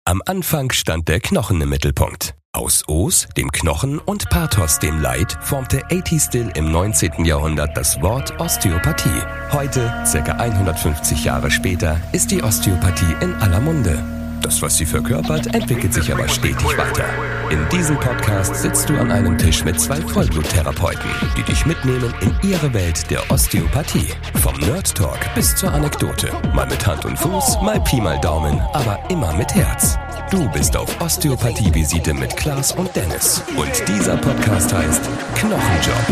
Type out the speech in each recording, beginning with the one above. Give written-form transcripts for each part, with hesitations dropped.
Am Anfang stand der Knochen im Mittelpunkt. Aus Os, dem Knochen, und Pathos, dem Leid, formte A.T. Still im 19. Jahrhundert das Wort Osteopathie. Heute, ca. 150 Jahre später, ist die Osteopathie in aller Munde. Das, was sie verkörpert, entwickelt sich aber stetig weiter. In diesem Podcast sitzt du an einem Tisch mit zwei Vollbluttherapeuten, die dich mitnehmen in ihre Welt der Osteopathie. Vom Nerd Talk bis zur Anekdote. Mal mit Hand und Fuß, mal Pi mal Daumen, aber immer mit Herz. Du bist auf Osteopathie-Visite mit Klaas und Dennis. Und dieser Podcast heißt Knochenjob.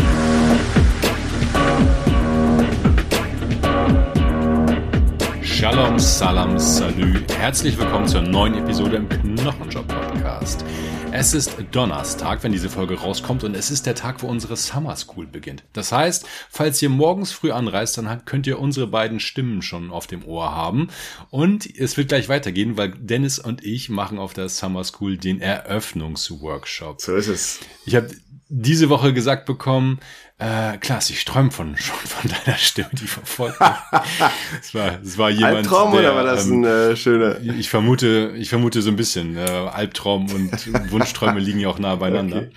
Shalom, Salam, Salü. Herzlich willkommen zur neuen Episode im Knochenjob-Podcast. Es ist Donnerstag, wenn diese Folge rauskommt, und es ist der Tag, wo unsere Summer School beginnt. Das heißt, falls ihr morgens früh anreist, dann könnt ihr unsere beiden Stimmen schon auf dem Ohr haben. Und es wird gleich weitergehen, weil Dennis und ich machen auf der Summer School den Eröffnungsworkshop. So ist es. Ich habe diese Woche gesagt bekommen, Klaas, ich träume schon von deiner Stimme, die verfolgt mich. Es war jemand, Albtraum, oder war das ein schöner? Ich vermute so ein bisschen. Albtraum und Wunschträume liegen ja auch nah beieinander.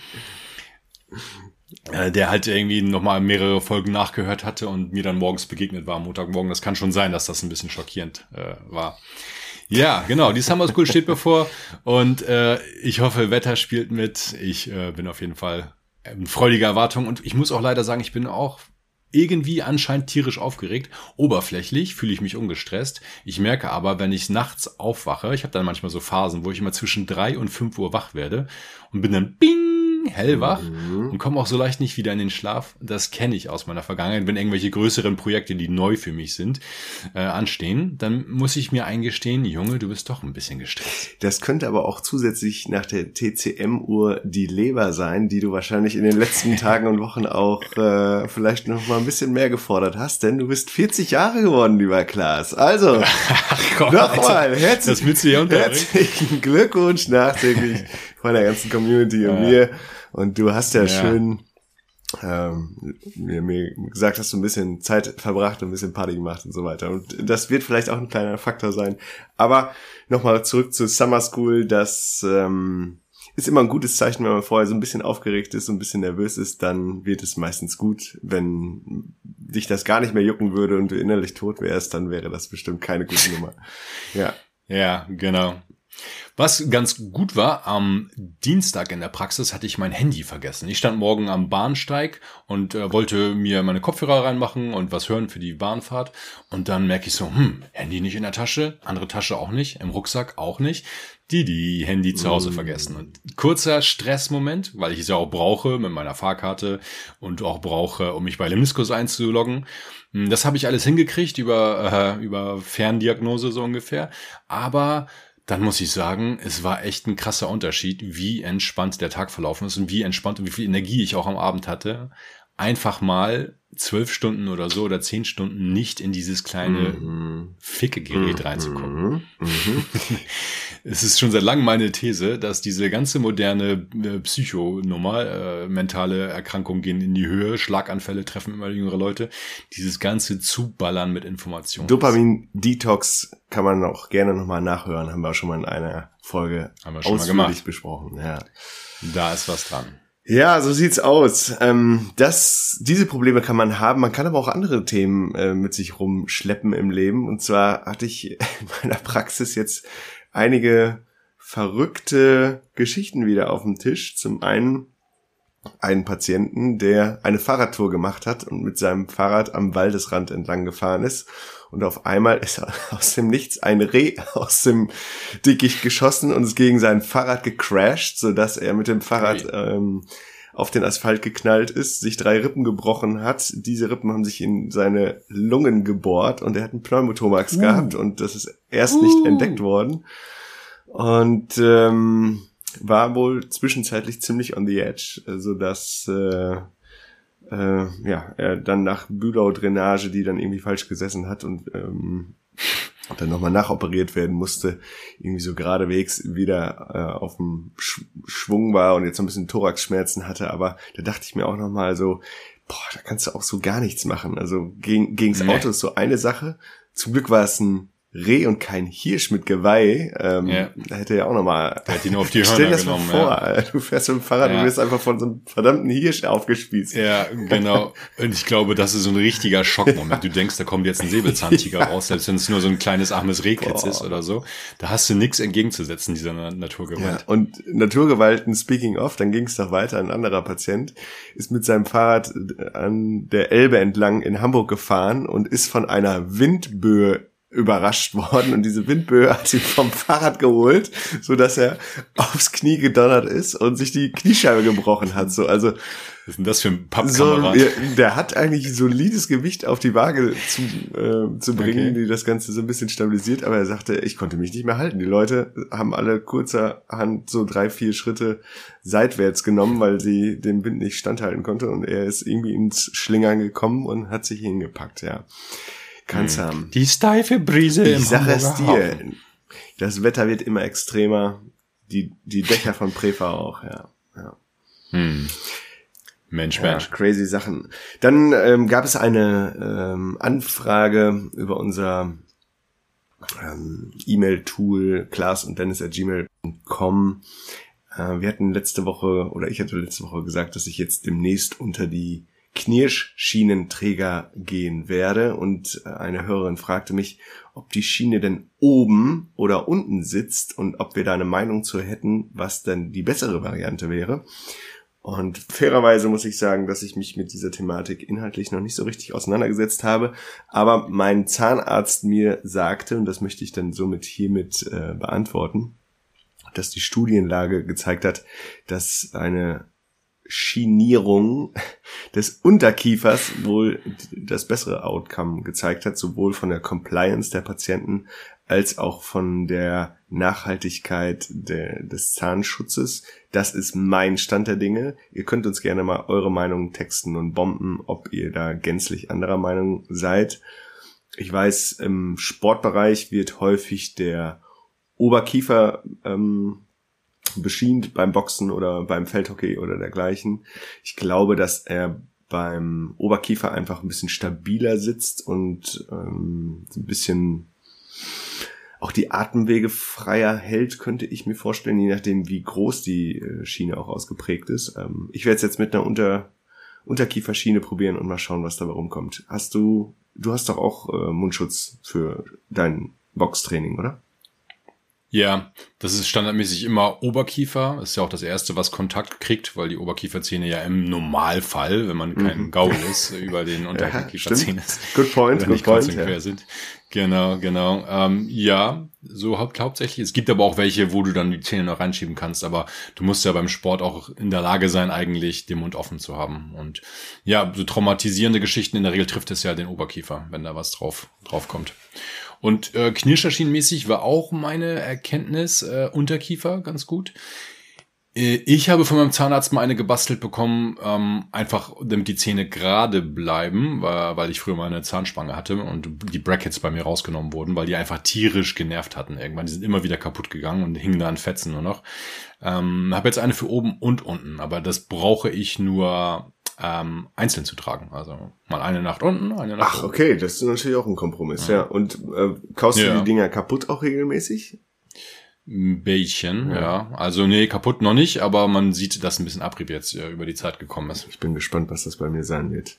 Okay. Der halt irgendwie nochmal mehrere Folgen nachgehört hatte und mir dann morgens begegnet war am Montagmorgen. Das kann schon sein, dass das ein bisschen schockierend war. Ja, genau, die Summer School steht bevor und ich hoffe, Wetter spielt mit. Ich bin auf jeden Fall in freudiger Erwartung, und ich muss auch leider sagen, ich bin auch irgendwie anscheinend tierisch aufgeregt. Oberflächlich fühle ich mich ungestresst. Ich merke aber, wenn ich nachts aufwache, ich habe dann manchmal so Phasen, wo ich immer zwischen 3 und 5 Uhr wach werde und bin dann hellwach und komme auch so leicht nicht wieder in den Schlaf. Das kenne ich aus meiner Vergangenheit. Wenn irgendwelche größeren Projekte, die neu für mich sind, anstehen, dann muss ich mir eingestehen, Junge, du bist doch ein bisschen gestresst. Das könnte aber auch zusätzlich nach der TCM-Uhr die Leber sein, die du wahrscheinlich in den letzten Tagen und Wochen auch vielleicht noch mal ein bisschen mehr gefordert hast, denn du bist 40 Jahre geworden, lieber Klaas. Also, nochmal, herzlichen Glückwunsch nachträglich von der ganzen Community und mir. Und du hast ja schön mir gesagt, hast du ein bisschen Zeit verbracht und ein bisschen Party gemacht und so weiter. Und das wird vielleicht auch ein kleiner Faktor sein. Aber nochmal zurück zur Summer School. Das ist immer ein gutes Zeichen, wenn man vorher so ein bisschen aufgeregt ist und ein bisschen nervös ist, dann wird es meistens gut. Wenn dich das gar nicht mehr jucken würde und du innerlich tot wärst, dann wäre das bestimmt keine gute Nummer. Ja, genau. Was ganz gut war, am Dienstag in der Praxis hatte ich mein Handy vergessen. Ich stand morgen am Bahnsteig und wollte mir meine Kopfhörer reinmachen und was hören für die Bahnfahrt. Und dann merke ich so, Handy nicht in der Tasche, andere Tasche auch nicht, im Rucksack auch nicht. Die Handy zu Hause vergessen. Und kurzer Stressmoment, weil ich es ja auch brauche mit meiner Fahrkarte und auch brauche, um mich bei Lemniskus einzuloggen. Das habe ich alles hingekriegt über Ferndiagnose so ungefähr. Aber dann muss ich sagen, es war echt ein krasser Unterschied, wie entspannt der Tag verlaufen ist und wie entspannt und wie viel Energie ich auch am Abend hatte. Einfach mal 12 Stunden oder so oder 10 Stunden nicht in dieses kleine Ficke-Gerät reinzukommen. Es ist schon seit langem meine These, dass diese ganze moderne Psychonummer, mentale Erkrankungen gehen in die Höhe, Schlaganfälle treffen immer jüngere Leute, dieses ganze Zuballern mit Informationen. Dopamin-Detox kann man auch gerne nochmal nachhören, haben wir auch schon mal in einer Folge ausführlich besprochen. Ja. Da ist was dran. Ja, so sieht's aus. Diese Probleme kann man haben. Man kann aber auch andere Themen mit sich rumschleppen im Leben. Und zwar hatte ich in meiner Praxis jetzt einige verrückte Geschichten wieder auf dem Tisch. Zum einen einen Patienten, der eine Fahrradtour gemacht hat und mit seinem Fahrrad am Waldesrand entlang gefahren ist. Und auf einmal ist aus dem Nichts ein Reh aus dem Dickicht geschossen und ist gegen sein Fahrrad gecrashed, sodass er mit dem Fahrrad auf den Asphalt geknallt ist, sich 3 Rippen gebrochen hat. Diese Rippen haben sich in seine Lungen gebohrt und er hat einen Pneumothorax gehabt und das ist erst nicht entdeckt worden. Und war wohl zwischenzeitlich ziemlich on the edge, sodass er dann nach Bülow-Drainage, die dann irgendwie falsch gesessen hat und dann nochmal nachoperiert werden musste, irgendwie so geradewegs wieder auf dem Schwung war und jetzt so ein bisschen Thoraxschmerzen hatte, aber da dachte ich mir auch nochmal so, da kannst du auch so gar nichts machen. Also gegen's Auto ist so eine Sache. Zum Glück war es ein Reh und kein Hirsch mit Geweih. Da hätte er auch nochmal... Der hat ihn auf die Hörner Stell dir das genommen. mal vor, du fährst mit dem Fahrrad und wirst einfach von so einem verdammten Hirsch aufgespießt. Ja, genau. Und ich glaube, das ist so ein richtiger Schockmoment. Du denkst, da kommt jetzt ein Säbelzahntiger raus, selbst wenn es nur so ein kleines armes Rehkitz ist oder so. Da hast du nichts entgegenzusetzen, dieser Naturgewalt. Ja, und Naturgewalten, speaking of, dann ging es doch weiter. Ein anderer Patient ist mit seinem Fahrrad an der Elbe entlang in Hamburg gefahren und ist von einer Windböe überrascht worden, und diese Windböe hat ihn vom Fahrrad geholt, so dass er aufs Knie gedonnert ist und sich die Kniescheibe gebrochen hat. So, also was ist denn das für ein Pappkamerad? Der hat eigentlich solides Gewicht auf die Waage zu bringen, Okay. die das Ganze so ein bisschen stabilisiert, aber er sagte, ich konnte mich nicht mehr halten. Die Leute haben alle kurzerhand so 3-4 Schritte seitwärts genommen, weil sie dem Wind nicht standhalten konnte, und er ist irgendwie ins Schlingern gekommen und hat sich hingepackt, ja. Kann's haben. Die steife Brise im Ich sage es Hamburger dir, Hafen. das Wetter wird immer extremer, die Dächer von Prefa auch, ja. Mensch. Crazy Sachen. Dann gab es eine Anfrage über unser E-Mail-Tool klaas.dennis@gmail.com. Wir hatten letzte Woche, oder ich hatte letzte Woche gesagt, dass ich jetzt demnächst unter die Knirschschienenträger gehen werde, und eine Hörerin fragte mich, ob die Schiene denn oben oder unten sitzt und ob wir da eine Meinung zu hätten, was denn die bessere Variante wäre. Und fairerweise muss ich sagen, dass ich mich mit dieser Thematik inhaltlich noch nicht so richtig auseinandergesetzt habe, aber mein Zahnarzt mir sagte, und das möchte ich dann somit hiermit beantworten, dass die Studienlage gezeigt hat, dass eine Schinierung des Unterkiefers wohl das bessere Outcome gezeigt hat, sowohl von der Compliance der Patienten als auch von der Nachhaltigkeit des Zahnschutzes. Das ist mein Stand der Dinge. Ihr könnt uns gerne mal eure Meinung texten und bomben, ob ihr da gänzlich anderer Meinung seid. Ich weiß, im Sportbereich wird häufig der Oberkiefer beschient beim Boxen oder beim Feldhockey oder dergleichen. Ich glaube, dass er beim Oberkiefer einfach ein bisschen stabiler sitzt und ein bisschen auch die Atemwege freier hält, könnte ich mir vorstellen, je nachdem, wie groß die Schiene auch ausgeprägt ist. Ich werde es jetzt mit einer Unterkieferschiene probieren und mal schauen, was dabei rumkommt. Du hast doch auch Mundschutz für dein Boxtraining, oder? Ja, das ist standardmäßig immer Oberkiefer. Das ist ja auch das Erste, was Kontakt kriegt, weil die Oberkieferzähne ja im Normalfall, wenn man kein Gaul ist, über den Unterkieferzähnen Good point, nicht quer sind. Genau. Ja, so hauptsächlich. Es gibt aber auch welche, wo du dann die Zähne noch reinschieben kannst, aber du musst ja beim Sport auch in der Lage sein, eigentlich den Mund offen zu haben. Und ja, so traumatisierende Geschichten, in der Regel trifft es ja den Oberkiefer, wenn da was drauf kommt. Und Knirscherschienenmäßig war auch meine Erkenntnis Unterkiefer ganz gut. Ich habe von meinem Zahnarzt mal eine gebastelt bekommen, einfach damit die Zähne gerade bleiben, weil ich früher mal eine Zahnspange hatte und die Brackets bei mir rausgenommen wurden, weil die einfach tierisch genervt hatten irgendwann. Die sind immer wieder kaputt gegangen und hingen da an Fetzen nur noch. Habe jetzt eine für oben und unten, aber das brauche ich nur einzeln zu tragen. Also mal eine Nacht unten, eine Nacht oben. Ach, okay, das ist natürlich auch ein Kompromiss, ja. Und kaufst du die Dinger kaputt auch regelmäßig? Ein bisschen, ja. Also nee, kaputt noch nicht, aber man sieht, dass ein bisschen Abrieb jetzt über die Zeit gekommen ist. Ich bin gespannt, was das bei mir sein wird.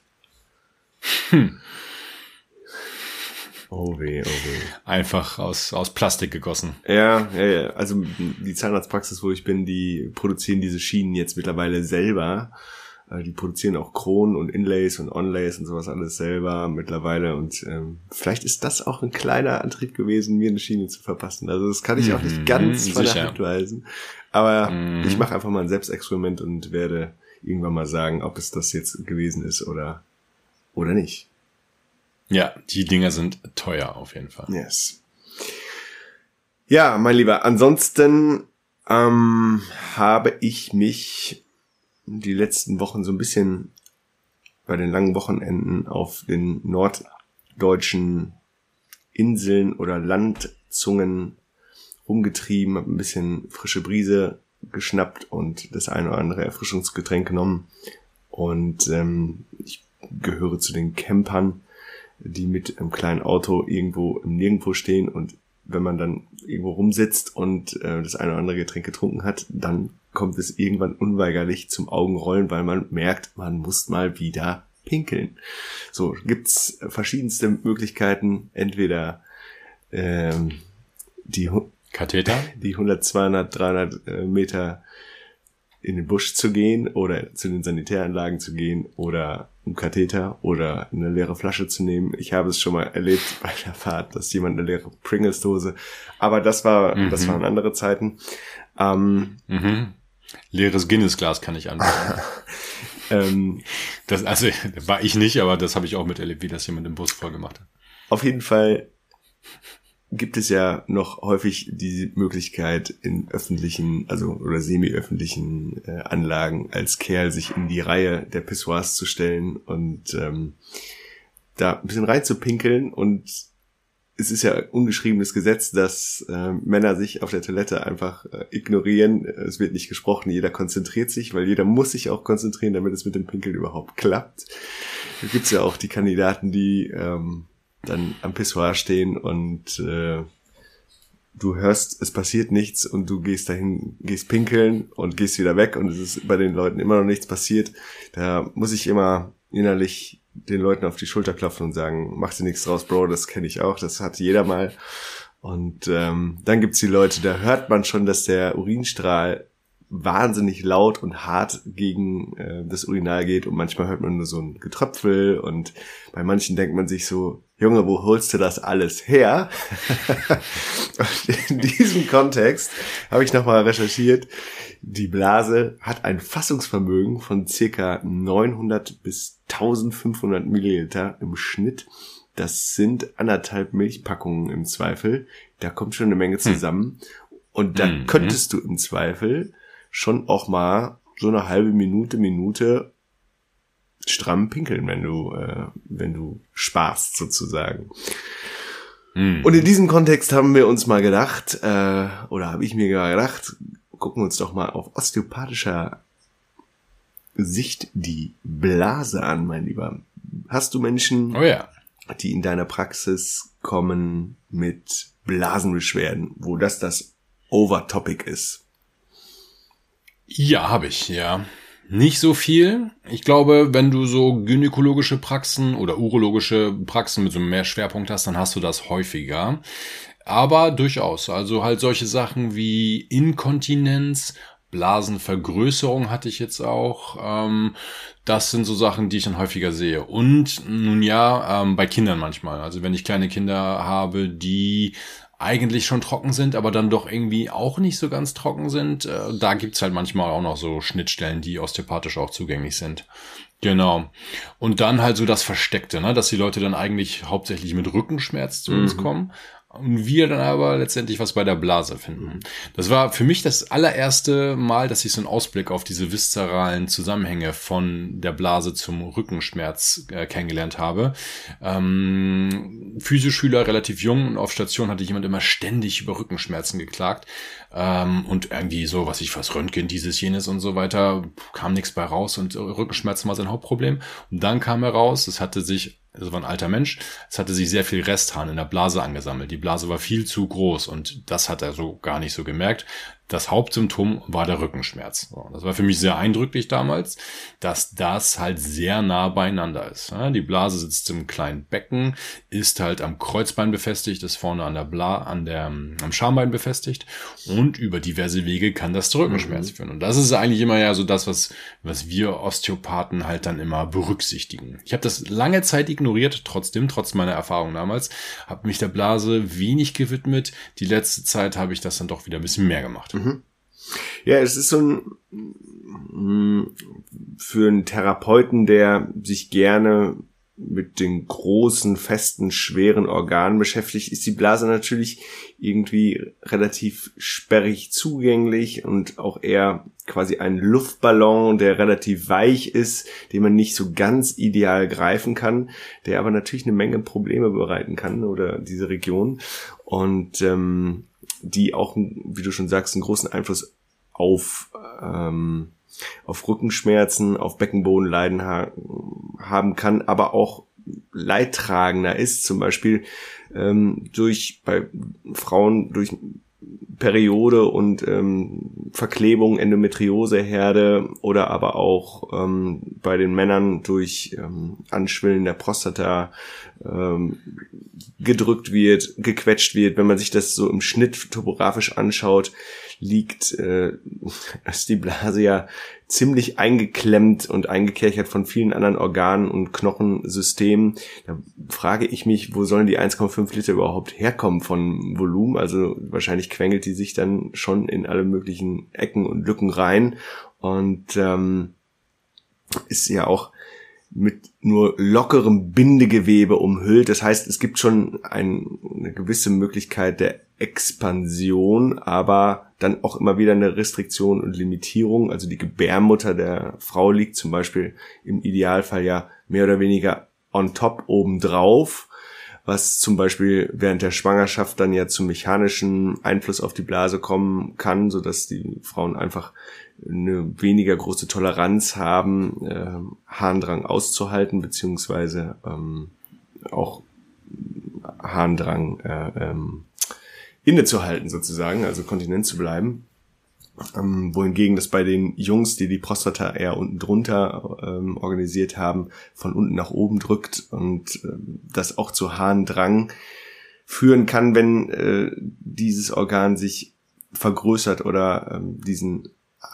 Oh weh. Einfach aus Plastik gegossen. Ja. Also die Zahnarztpraxis, wo ich bin, die produzieren diese Schienen jetzt mittlerweile selber. Die produzieren auch Kronen und Inlays und Onlays und sowas alles selber mittlerweile, und vielleicht ist das auch ein kleiner Antrieb gewesen, mir eine Schiene zu verpassen. Also das kann ich auch nicht ganz von der Hand weisen, aber ich mache einfach mal ein Selbstexperiment und werde irgendwann mal sagen, ob es das jetzt gewesen ist oder nicht. Ja, die Dinger sind teuer auf jeden Fall. Yes. Ja, mein Lieber, ansonsten habe ich mich die letzten Wochen so ein bisschen bei den langen Wochenenden auf den norddeutschen Inseln oder Landzungen rumgetrieben, habe ein bisschen frische Brise geschnappt und das eine oder andere Erfrischungsgetränk genommen. Und ich gehöre zu den Campern, die mit einem kleinen Auto irgendwo im Nirgendwo stehen, und wenn man dann irgendwo rumsitzt und das eine oder andere Getränk getrunken hat, dann kommt es irgendwann unweigerlich zum Augenrollen, weil man merkt, man muss mal wieder pinkeln. So, gibt's verschiedenste Möglichkeiten, entweder die Katheter? Die 100, 200, 300 Meter in den Busch zu gehen oder zu den Sanitäranlagen zu gehen oder einen Katheter oder eine leere Flasche zu nehmen. Ich habe es schon mal erlebt bei der Fahrt, dass jemand eine leere Pringles-Dose, aber das waren andere Zeiten. Leeres Guinness-Glas kann ich anbieten. Das war ich nicht, aber das habe ich auch miterlebt, wie das jemand im Bus voll gemacht hat. Auf jeden Fall gibt es ja noch häufig die Möglichkeit, in öffentlichen, oder semi-öffentlichen Anlagen als Kerl sich in die Reihe der Pissoirs zu stellen und da ein bisschen reinzupinkeln. Und es ist ja ungeschriebenes Gesetz, dass Männer sich auf der Toilette einfach ignorieren. Es wird nicht gesprochen, jeder konzentriert sich, weil jeder muss sich auch konzentrieren, damit es mit dem Pinkeln überhaupt klappt. Da gibt's ja auch die Kandidaten, die dann am Pissoir stehen und du hörst, es passiert nichts und du gehst dahin, gehst pinkeln und gehst wieder weg und es ist bei den Leuten immer noch nichts passiert. Da muss ich immer innerlich den Leuten auf die Schulter klopfen und sagen, mach dir nichts draus, Bro, das kenne ich auch, das hat jeder mal. Und dann gibt's die Leute, da hört man schon, dass der Urinstrahl wahnsinnig laut und hart gegen das Urinal geht und manchmal hört man nur so ein Getröpfel und bei manchen denkt man sich so, Junge, wo holst du das alles her? Und in diesem Kontext habe ich nochmal recherchiert, die Blase hat ein Fassungsvermögen von circa 900 bis 1500 Milliliter im Schnitt. Das sind 1,5 Milchpackungen im Zweifel. Da kommt schon eine Menge zusammen. Und da könntest du im Zweifel schon auch mal so eine halbe Minute stramm pinkeln, wenn du sparst sozusagen. Und in diesem Kontext haben wir uns mal gedacht, oder habe ich mir gedacht, gucken wir uns doch mal auf osteopathischer Sicht die Blase an, mein Lieber. Hast du Menschen, die in deiner Praxis kommen mit Blasenbeschwerden, wo das Overtopic ist? Ja, habe ich, ja. Nicht so viel. Ich glaube, wenn du so gynäkologische Praxen oder urologische Praxen mit so mehr Schwerpunkt hast, dann hast du das häufiger. Aber durchaus. Also halt solche Sachen wie Inkontinenz, Blasenvergrößerung hatte ich jetzt auch. Das sind so Sachen, die ich dann häufiger sehe. Und nun ja, bei Kindern manchmal. Also wenn ich kleine Kinder habe, die eigentlich schon trocken sind, aber dann doch irgendwie auch nicht so ganz trocken sind. Da gibt's halt manchmal auch noch so Schnittstellen, die osteopathisch auch zugänglich sind. Genau. Und dann halt so das Versteckte, ne, dass die Leute dann eigentlich hauptsächlich mit Rückenschmerz zu uns kommen. Und wir dann aber letztendlich was bei der Blase finden. Das war für mich das allererste Mal, dass ich so einen Ausblick auf diese viszeralen Zusammenhänge von der Blase zum Rückenschmerz kennengelernt habe. Physioschüler, relativ jung, und auf Station hatte jemand immer ständig über Rückenschmerzen geklagt. Und irgendwie so, was Röntgen, dieses, jenes und so weiter, kam nichts bei raus und Rückenschmerzen war sein Hauptproblem. Und dann kam heraus, das war ein alter Mensch, es hatte sich sehr viel Resthahn in der Blase angesammelt. Die Blase war viel zu groß und das hat er so gar nicht so gemerkt. Das Hauptsymptom war der Rückenschmerz. So, das war für mich sehr eindrücklich damals, dass das halt sehr nah beieinander ist. Ja, die Blase sitzt im kleinen Becken, ist halt am Kreuzbein befestigt, ist vorne am Schambein befestigt und über diverse Wege kann das zu Rückenschmerz führen. Und das ist eigentlich immer ja so das, was wir Osteopathen halt dann immer berücksichtigen. Ich habe das lange Zeit ignoriert, trotz meiner Erfahrung damals, habe mich der Blase wenig gewidmet. Die letzte Zeit habe ich das dann doch wieder ein bisschen mehr gemacht. Ja, es ist so für einen Therapeuten, der sich gerne mit den großen, festen, schweren Organen beschäftigt, ist die Blase natürlich irgendwie relativ sperrig zugänglich und auch eher quasi ein Luftballon, der relativ weich ist, den man nicht so ganz ideal greifen kann, der aber natürlich eine Menge Probleme bereiten kann, oder diese Region, und die auch, wie du schon sagst, einen großen Einfluss auf Rückenschmerzen, auf Beckenbodenleiden haben kann, aber auch leidtragender ist, zum Beispiel bei Frauen durch Periode und Verklebung, Endometrioseherde oder aber auch bei den Männern durch Anschwillen der Prostata gedrückt wird, gequetscht wird. Wenn man sich das so im Schnitt topografisch anschaut, ist die Blase ja ziemlich eingeklemmt und eingekerchert von vielen anderen Organen und Knochensystemen. Da frage ich mich, wo sollen die 1,5 Liter überhaupt herkommen von Volumen? Also wahrscheinlich quengelt die sich dann schon in alle möglichen Ecken und Lücken rein und ist ja auch mit nur lockerem Bindegewebe umhüllt. Das heißt, es gibt schon eine gewisse Möglichkeit der Expansion, aber dann auch immer wieder eine Restriktion und Limitierung. Also die Gebärmutter der Frau liegt zum Beispiel im Idealfall ja mehr oder weniger on top obendrauf, was zum Beispiel während der Schwangerschaft dann ja zu mechanischen Einfluss auf die Blase kommen kann, sodass die Frauen einfach eine weniger große Toleranz haben, Harndrang auszuhalten, beziehungsweise auch Harndrang innezuhalten sozusagen, also kontinent zu bleiben. Wohingegen das bei den Jungs, die Prostata eher unten drunter organisiert haben, von unten nach oben drückt und das auch zu Harndrang führen kann, wenn dieses Organ sich vergrößert oder diesen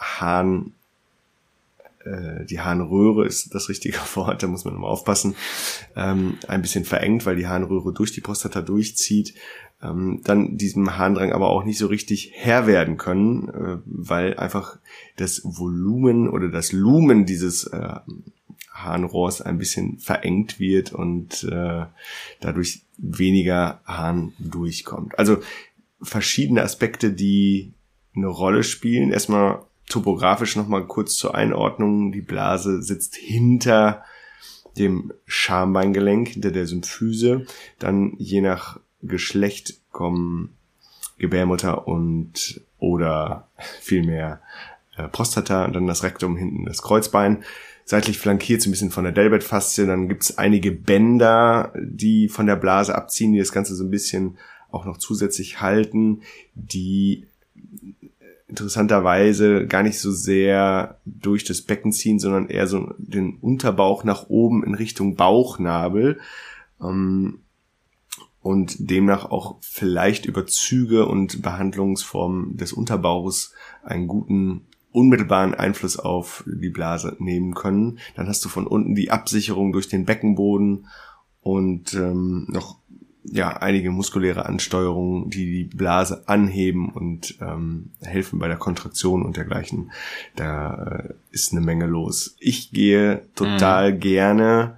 die Harnröhre ist das richtige Wort, da muss man immer aufpassen, ein bisschen verengt, weil die Harnröhre durch die Prostata durchzieht, dann diesem Harndrang aber auch nicht so richtig Herr werden können, weil einfach das Volumen oder das Lumen dieses Harnrohrs ein bisschen verengt wird und dadurch weniger Harn durchkommt. Also verschiedene Aspekte, die eine Rolle spielen. Erstmal topografisch nochmal kurz zur Einordnung. Die Blase sitzt hinter dem Schambeingelenk, hinter der Symphyse. Dann je nach Geschlecht kommen Gebärmutter und oder vielmehr Prostata und dann das Rektum, hinten das Kreuzbein. Seitlich flankiert so ein bisschen von der Delbert-Faszie. Dann gibt's einige Bänder, die von der Blase abziehen, die das Ganze so ein bisschen auch noch zusätzlich halten, die interessanterweise gar nicht so sehr durch das Becken ziehen, sondern eher so den Unterbauch nach oben in Richtung Bauchnabel und demnach auch vielleicht über Züge und Behandlungsformen des Unterbauches einen guten unmittelbaren Einfluss auf die Blase nehmen können. Dann hast du von unten die Absicherung durch den Beckenboden und noch einige muskuläre Ansteuerungen, die die Blase anheben und helfen bei der Kontraktion und dergleichen. Da ist eine Menge los. Ich gehe total gerne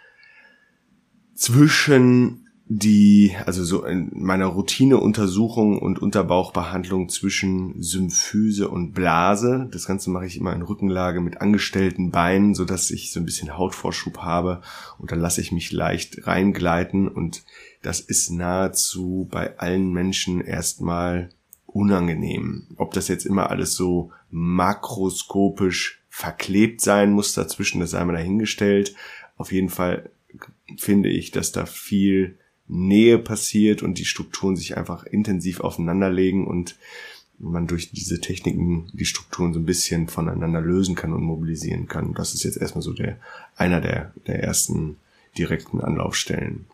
zwischen also so in meiner Routineuntersuchung und Unterbauchbehandlung zwischen Symphyse und Blase. Das Ganze mache ich immer in Rückenlage mit angestellten Beinen, so dass ich so ein bisschen Hautvorschub habe und dann lasse ich mich leicht reingleiten und das ist nahezu bei allen Menschen erstmal unangenehm. Ob das jetzt immer alles so makroskopisch verklebt sein muss dazwischen, das sei mal dahingestellt. Auf jeden Fall finde ich, dass da viel Nähe passiert und die Strukturen sich einfach intensiv aufeinanderlegen und man durch diese Techniken die Strukturen so ein bisschen voneinander lösen kann und mobilisieren kann. Das ist jetzt erstmal so einer der ersten direkten Anlaufstellen.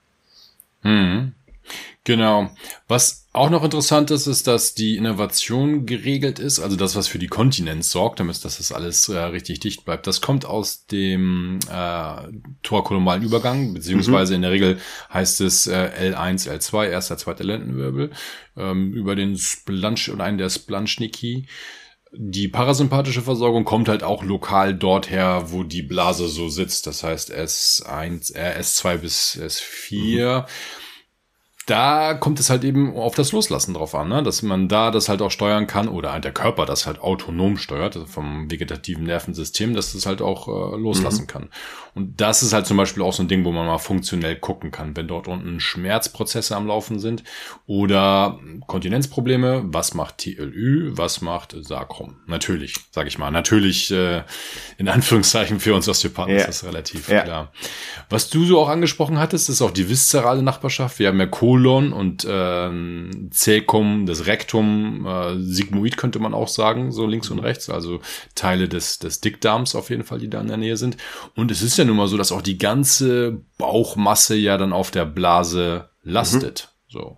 Genau. Was auch noch interessant ist, ist, dass die Innervation geregelt ist, also das, was für die Kontinenz sorgt, damit dass das alles richtig dicht bleibt. Das kommt aus dem thorakolumalen Übergang, beziehungsweise in der Regel heißt es L1, L2, erster, zweiter Lendenwirbel, über den einen der Splanchnici. Die parasympathische Versorgung kommt halt auch lokal dort her, wo die Blase so sitzt. Das heißt S2 bis S4. da kommt es halt eben auf das Loslassen drauf an, ne? Dass man da das halt auch steuern kann oder der Körper das halt autonom steuert, also vom vegetativen Nervensystem, dass das halt auch loslassen kann. Und das ist halt zum Beispiel auch so ein Ding, wo man mal funktionell gucken kann, wenn dort unten Schmerzprozesse am Laufen sind oder Kontinenzprobleme, was macht TLÜ, was macht Sacrum? Natürlich, sage ich mal, natürlich in Anführungszeichen für uns Osteopathen ist das relativ klar. Was du so auch angesprochen hattest, ist auch die viszerale Nachbarschaft. Wir haben ja Kolon und Cäcum, das Rektum, Sigmoid könnte man auch sagen, so links und rechts, also Teile des Dickdarms auf jeden Fall, die da in der Nähe sind. Und es ist ja nun mal so, dass auch die ganze Bauchmasse ja dann auf der Blase lastet. So.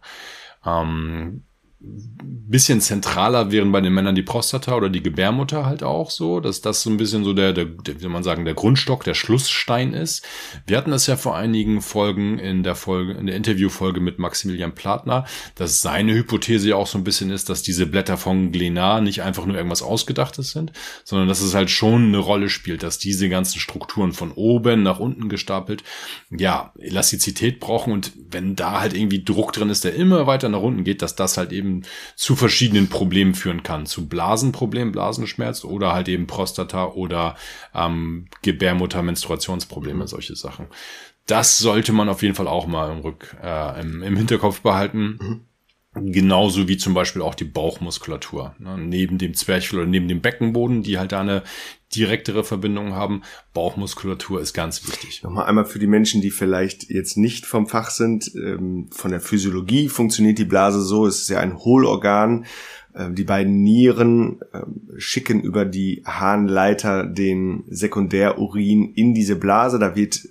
Bisschen zentraler wären bei den Männern die Prostata oder die Gebärmutter halt auch so, dass das so ein bisschen so der wie soll man sagen, der Grundstock, der Schlussstein ist. Wir hatten das ja vor einigen Folgen in der Interviewfolge mit Maximilian Platner, dass seine Hypothese ja auch so ein bisschen ist, dass diese Blätter von Glenar nicht einfach nur irgendwas Ausgedachtes sind, sondern dass es halt schon eine Rolle spielt, dass diese ganzen Strukturen von oben nach unten gestapelt, ja, Elastizität brauchen und wenn da halt irgendwie Druck drin ist, der immer weiter nach unten geht, dass das halt eben zu verschiedenen Problemen führen kann. Zu Blasenproblemen, Blasenschmerz oder halt eben Prostata oder Gebärmutter, Menstruationsprobleme, solche Sachen. Das sollte man auf jeden Fall auch mal im Hinterkopf behalten. Genauso wie zum Beispiel auch die Bauchmuskulatur. Ne? Neben dem Zwerchfell oder neben dem Beckenboden, die halt da eine direktere Verbindung haben. Bauchmuskulatur ist ganz wichtig. Nochmal einmal für die Menschen, die vielleicht jetzt nicht vom Fach sind. Von der Physiologie funktioniert die Blase so. Es ist ja ein Hohlorgan. Die beiden Nieren schicken über die Harnleiter den Sekundärurin in diese Blase. Da wird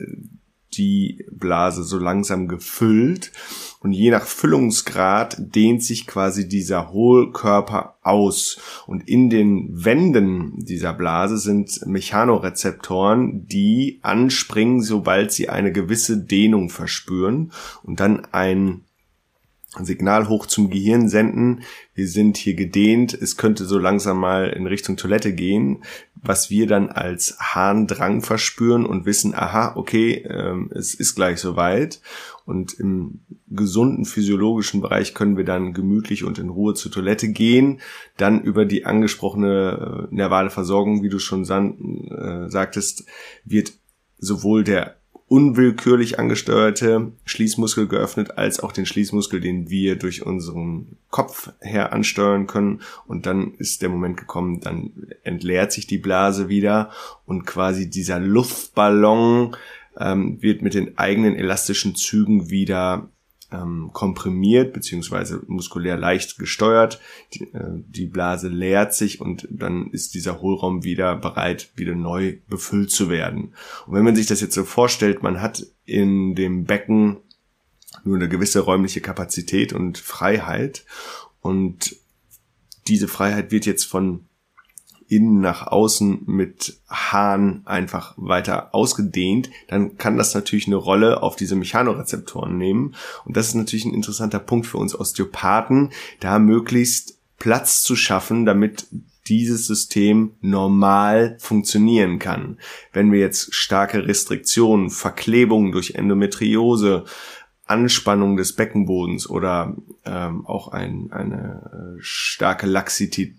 die Blase so langsam gefüllt. Und je nach Füllungsgrad dehnt sich quasi dieser Hohlkörper aus. Und in den Wänden dieser Blase sind Mechanorezeptoren, die anspringen, sobald sie eine gewisse Dehnung verspüren und dann ein Signal hoch zum Gehirn senden. Wir sind hier gedehnt, es könnte so langsam mal in Richtung Toilette gehen, was wir dann als Harndrang verspüren und wissen, aha, okay, es ist gleich soweit. Und im gesunden physiologischen Bereich können wir dann gemütlich und in Ruhe zur Toilette gehen, dann über die angesprochene nervale Versorgung, wie du schon sagtest, wird sowohl der unwillkürlich angesteuerte Schließmuskel geöffnet, als auch den Schließmuskel, den wir durch unseren Kopf her ansteuern können. Und dann ist der Moment gekommen, dann entleert sich die Blase wieder und quasi dieser Luftballon wird mit den eigenen elastischen Zügen wieder komprimiert beziehungsweise muskulär leicht gesteuert. Die Blase leert sich und dann ist dieser Hohlraum wieder bereit, wieder neu befüllt zu werden. Und wenn man sich das jetzt so vorstellt, man hat in dem Becken nur eine gewisse räumliche Kapazität und Freiheit und diese Freiheit wird jetzt von innen nach außen mit Hahn einfach weiter ausgedehnt, dann kann das natürlich eine Rolle auf diese Mechanorezeptoren nehmen. Und das ist natürlich ein interessanter Punkt für uns Osteopathen, da möglichst Platz zu schaffen, damit dieses System normal funktionieren kann. Wenn wir jetzt starke Restriktionen, Verklebungen durch Endometriose, Anspannung des Beckenbodens oder auch eine starke Laxität.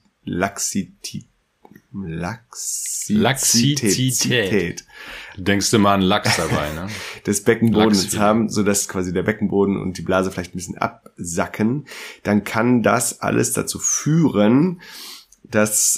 Denkst du mal an Lachs dabei, ne? Des Beckenbodens haben, sodass quasi der Beckenboden und die Blase vielleicht ein bisschen absacken, dann kann das alles dazu führen, dass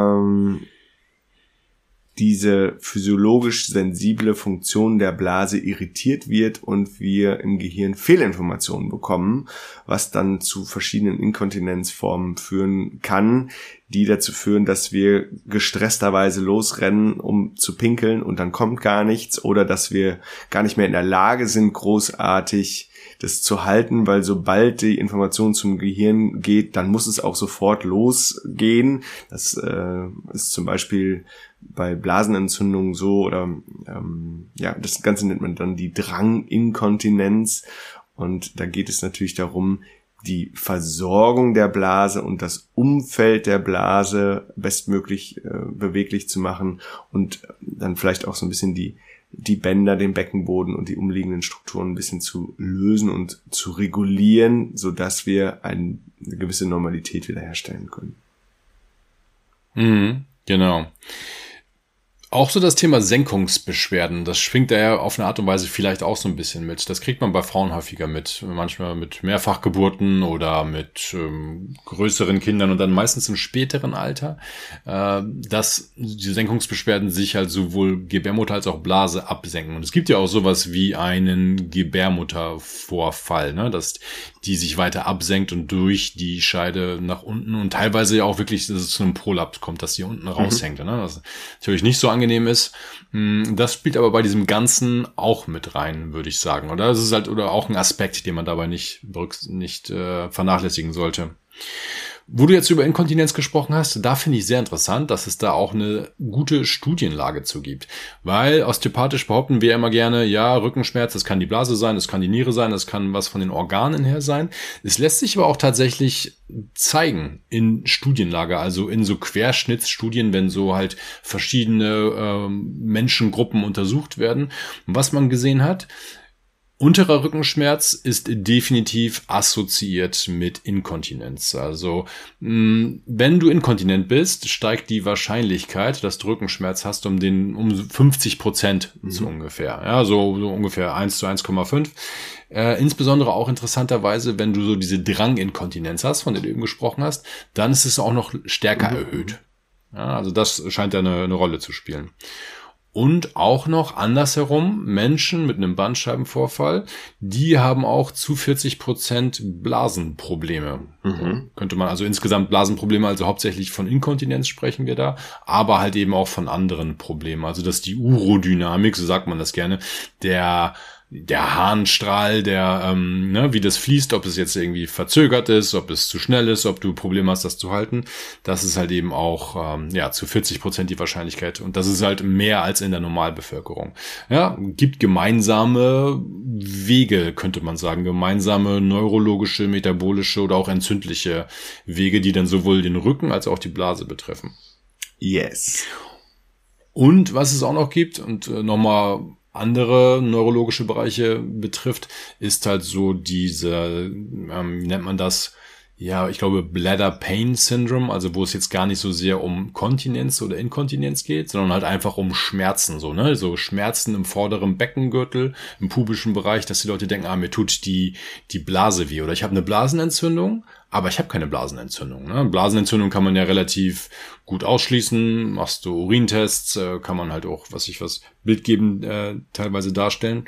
diese physiologisch sensible Funktion der Blase irritiert wird und wir im Gehirn Fehlinformationen bekommen, was dann zu verschiedenen Inkontinenzformen führen kann, die dazu führen, dass wir gestressterweise losrennen, um zu pinkeln und dann kommt gar nichts oder dass wir gar nicht mehr in der Lage sind, großartig das zu halten, weil sobald die Information zum Gehirn geht, dann muss es auch sofort losgehen. Das ist zum Beispiel bei Blasenentzündungen so oder das Ganze nennt man dann die Dranginkontinenz und da geht es natürlich darum, die Versorgung der Blase und das Umfeld der Blase bestmöglich beweglich zu machen und dann vielleicht auch so ein bisschen die die Bänder, den Beckenboden und die umliegenden Strukturen ein bisschen zu lösen und zu regulieren, sodass wir eine gewisse Normalität wiederherstellen können. Genau. Auch so das Thema Senkungsbeschwerden, das schwingt da ja auf eine Art und Weise vielleicht auch so ein bisschen mit. Das kriegt man bei Frauen häufiger mit. Manchmal mit Mehrfachgeburten oder mit größeren Kindern und dann meistens im späteren Alter, dass die Senkungsbeschwerden sich halt sowohl Gebärmutter als auch Blase absenken. Und es gibt ja auch sowas wie einen Gebärmuttervorfall, ne? Dass die sich weiter absenkt und durch die Scheide nach unten und teilweise ja auch wirklich, dass es zu einem Prolaps kommt, dass die unten raushängt. Ne? Das natürlich nicht so angenehm ist. Das spielt aber bei diesem Ganzen auch mit rein, würde ich sagen. Oder das ist halt oder auch ein Aspekt, den man dabei nicht vernachlässigen sollte. Wo du jetzt über Inkontinenz gesprochen hast, da finde ich sehr interessant, dass es da auch eine gute Studienlage zu gibt. Weil osteopathisch behaupten wir immer gerne, ja, Rückenschmerz, das kann die Blase sein, das kann die Niere sein, das kann was von den Organen her sein. Es lässt sich aber auch tatsächlich zeigen in Studienlage, also in so Querschnittsstudien, wenn so halt verschiedene Menschengruppen untersucht werden. Und was man gesehen hat, unterer Rückenschmerz ist definitiv assoziiert mit Inkontinenz. Also wenn du inkontinent bist, steigt die Wahrscheinlichkeit, dass du Rückenschmerz hast, um 50% so ungefähr. Ja, so ungefähr 1 zu 1,5. Insbesondere auch interessanterweise, wenn du so diese Dranginkontinenz hast, von der du eben gesprochen hast, dann ist es auch noch stärker erhöht. Ja, also das scheint ja eine Rolle zu spielen. Und auch noch andersherum, Menschen mit einem Bandscheibenvorfall, die haben auch zu 40% Blasenprobleme. Könnte man also insgesamt Blasenprobleme, also hauptsächlich von Inkontinenz sprechen wir da, aber halt eben auch von anderen Problemen. Also dass die Urodynamik, so sagt man das gerne, der Harnstrahl, wie das fließt, ob es jetzt irgendwie verzögert ist, ob es zu schnell ist, ob du Probleme hast, das zu halten, das ist halt eben auch zu 40% die Wahrscheinlichkeit. Und das ist halt mehr als in der Normalbevölkerung. Ja, gibt gemeinsame Wege, könnte man sagen, gemeinsame neurologische, metabolische oder auch entzündliche Wege, die dann sowohl den Rücken als auch die Blase betreffen. Yes. Und was es auch noch gibt, und nochmal andere neurologische Bereiche betrifft, ist halt so diese, wie nennt man das? Ja, ich glaube Bladder Pain Syndrome, also wo es jetzt gar nicht so sehr um Kontinenz oder Inkontinenz geht, sondern halt einfach um Schmerzen, so Schmerzen im vorderen Beckengürtel, im pubischen Bereich, dass die Leute denken, mir tut die Blase weh oder ich habe eine Blasenentzündung, aber ich habe keine Blasenentzündung. Ne? Blasenentzündung kann man ja relativ gut ausschließen, machst du Urintests, kann man halt auch, bildgebend teilweise darstellen.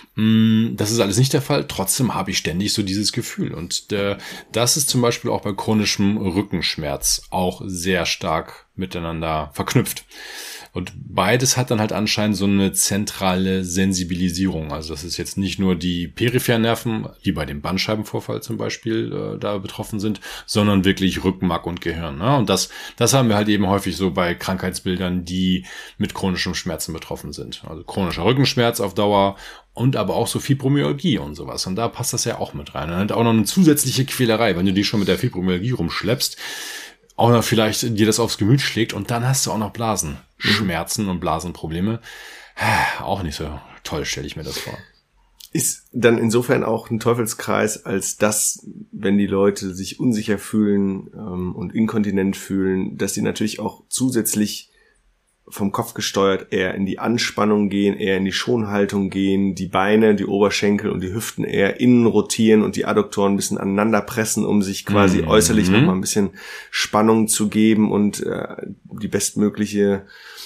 Das ist alles nicht der Fall, trotzdem habe ich ständig so dieses Gefühl. Und das ist zum Beispiel auch bei chronischem Rückenschmerz auch sehr stark miteinander verknüpft. Und beides hat dann halt anscheinend so eine zentrale Sensibilisierung. Also das ist jetzt nicht nur die peripheren Nerven, die bei dem Bandscheibenvorfall zum Beispiel da betroffen sind, sondern wirklich Rückenmark und Gehirn. Ne? Und das haben wir halt eben häufig so bei Krankheitsbildern, die mit chronischen Schmerzen betroffen sind. Also chronischer Rückenschmerz auf Dauer und aber auch so Fibromyalgie und sowas. Und da passt das ja auch mit rein. Und dann hat auch noch eine zusätzliche Quälerei, wenn du die schon mit der Fibromyalgie rumschleppst, auch noch vielleicht dir das aufs Gemüt schlägt und dann hast du auch noch Blasenschmerzen und Blasenprobleme. Auch nicht so toll, stelle ich mir das vor. Ist dann insofern auch ein Teufelskreis, als dass, wenn die Leute sich unsicher fühlen und inkontinent fühlen, dass sie natürlich auch zusätzlich vom Kopf gesteuert eher in die Anspannung gehen, eher in die Schonhaltung gehen, die Beine, die Oberschenkel und die Hüften eher innen rotieren und die Adduktoren ein bisschen aneinander pressen, um sich quasi äußerlich nochmal ein bisschen Spannung zu geben und den bestmöglichen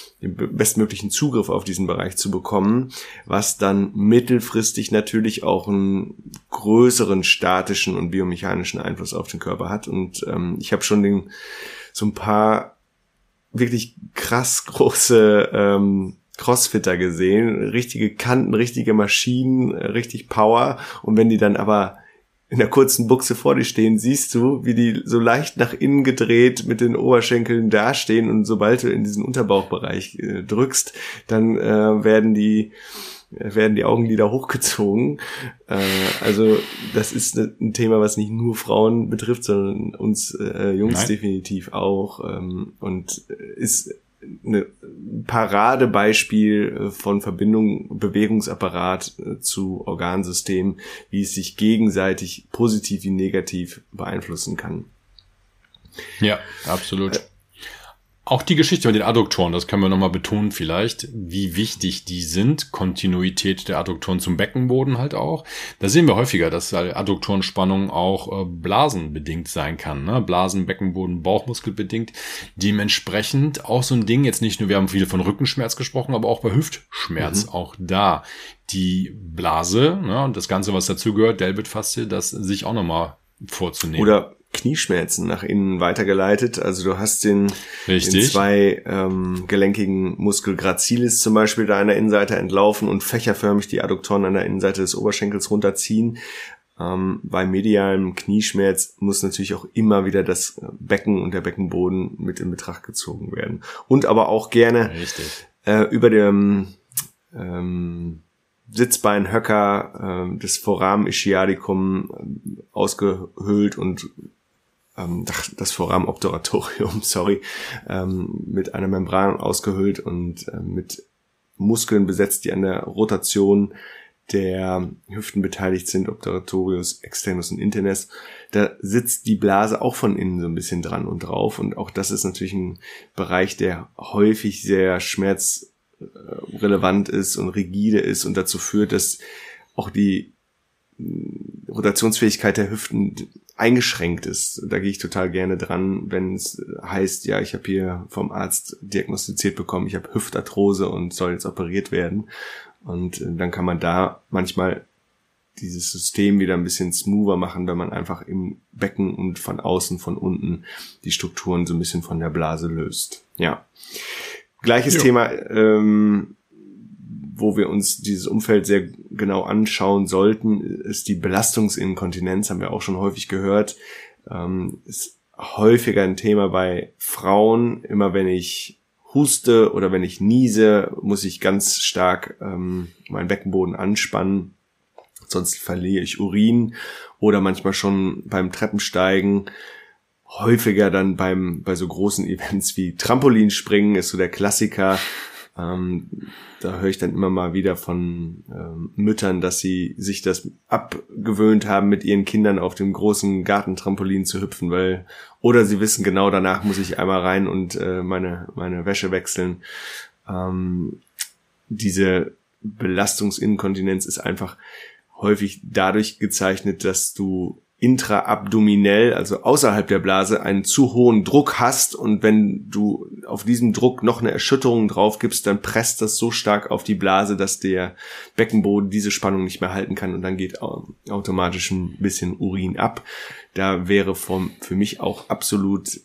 Zugriff auf diesen Bereich zu bekommen, was dann mittelfristig natürlich auch einen größeren statischen und biomechanischen Einfluss auf den Körper hat. Und ich habe schon so ein paar wirklich krass große Crossfitter gesehen, richtige Kanten, richtige Maschinen, richtig Power. Und wenn die dann aber in der kurzen Buchse vor dir stehen, siehst du, wie die so leicht nach innen gedreht mit den Oberschenkeln dastehen. Und sobald du in diesen Unterbauchbereich drückst, dann werden die Augenlider hochgezogen. Also das ist ein Thema, was nicht nur Frauen betrifft, sondern uns Jungs definitiv auch. Und ist eine Paradebeispiel von Verbindung, Bewegungsapparat zu Organsystem, wie es sich gegenseitig positiv wie negativ beeinflussen kann. Ja, absolut. Auch die Geschichte mit den Adduktoren, das können wir nochmal betonen vielleicht, wie wichtig die sind. Kontinuität der Adduktoren zum Beckenboden halt auch. Da sehen wir häufiger, dass Adduktorenspannung auch blasenbedingt sein kann. Ne? Blasen, Beckenboden, Bauchmuskel bedingt. Dementsprechend auch so ein Ding, jetzt nicht nur, wir haben viel von Rückenschmerz gesprochen, aber auch bei Hüftschmerz. Auch da die Blase, ne? Und das Ganze, was dazugehört, Delpit-Faszie, das sich auch nochmal vorzunehmen. Oder Knieschmerzen nach innen weitergeleitet. Also du hast den zwei gelenkigen Muskel gracilis zum Beispiel da an der Innenseite entlaufen und fächerförmig die Adduktoren an der Innenseite des Oberschenkels runterziehen. Bei medialem Knieschmerz muss natürlich auch immer wieder das Becken und der Beckenboden mit in Betracht gezogen werden. Und aber auch gerne über dem Sitzbeinhöcker des Foramen ischiadicum ausgehöhlt und das Foramen obturatorium, mit einer Membran ausgehöhlt und mit Muskeln besetzt, die an der Rotation der Hüften beteiligt sind, obturatorius, externus und internes. Da sitzt die Blase auch von innen so ein bisschen dran und drauf, und auch das ist natürlich ein Bereich, der häufig sehr schmerzrelevant ist und rigide ist und dazu führt, dass auch die Rotationsfähigkeit der Hüften eingeschränkt ist. Da gehe ich total gerne dran, wenn es heißt, ja, ich habe hier vom Arzt diagnostiziert bekommen, ich habe Hüftarthrose und soll jetzt operiert werden. Und dann kann man da manchmal dieses System wieder ein bisschen smoother machen, wenn man einfach im Becken und von außen, von unten die Strukturen so ein bisschen von der Blase löst. Ja. Gleiches Thema, wo wir uns dieses Umfeld sehr genau anschauen sollten, ist die Belastungsinkontinenz, haben wir auch schon häufig gehört. Ist häufiger ein Thema bei Frauen. Immer wenn ich huste oder wenn ich niese, muss ich ganz stark meinen Beckenboden anspannen. Sonst verliere ich Urin. Oder manchmal schon beim Treppensteigen. Häufiger dann bei so großen Events wie Trampolinspringen ist so der Klassiker. Da höre ich dann immer mal wieder von Müttern, dass sie sich das abgewöhnt haben, mit ihren Kindern auf dem großen Gartentrampolin zu hüpfen, oder sie wissen genau, danach muss ich einmal rein und meine Wäsche wechseln. Diese Belastungsinkontinenz ist einfach häufig dadurch gezeichnet, dass du intraabdominell, also außerhalb der Blase, einen zu hohen Druck hast, und wenn du auf diesem Druck noch eine Erschütterung drauf gibst, dann presst das so stark auf die Blase, dass der Beckenboden diese Spannung nicht mehr halten kann, und dann geht automatisch ein bisschen Urin ab. Da wäre für mich auch absolut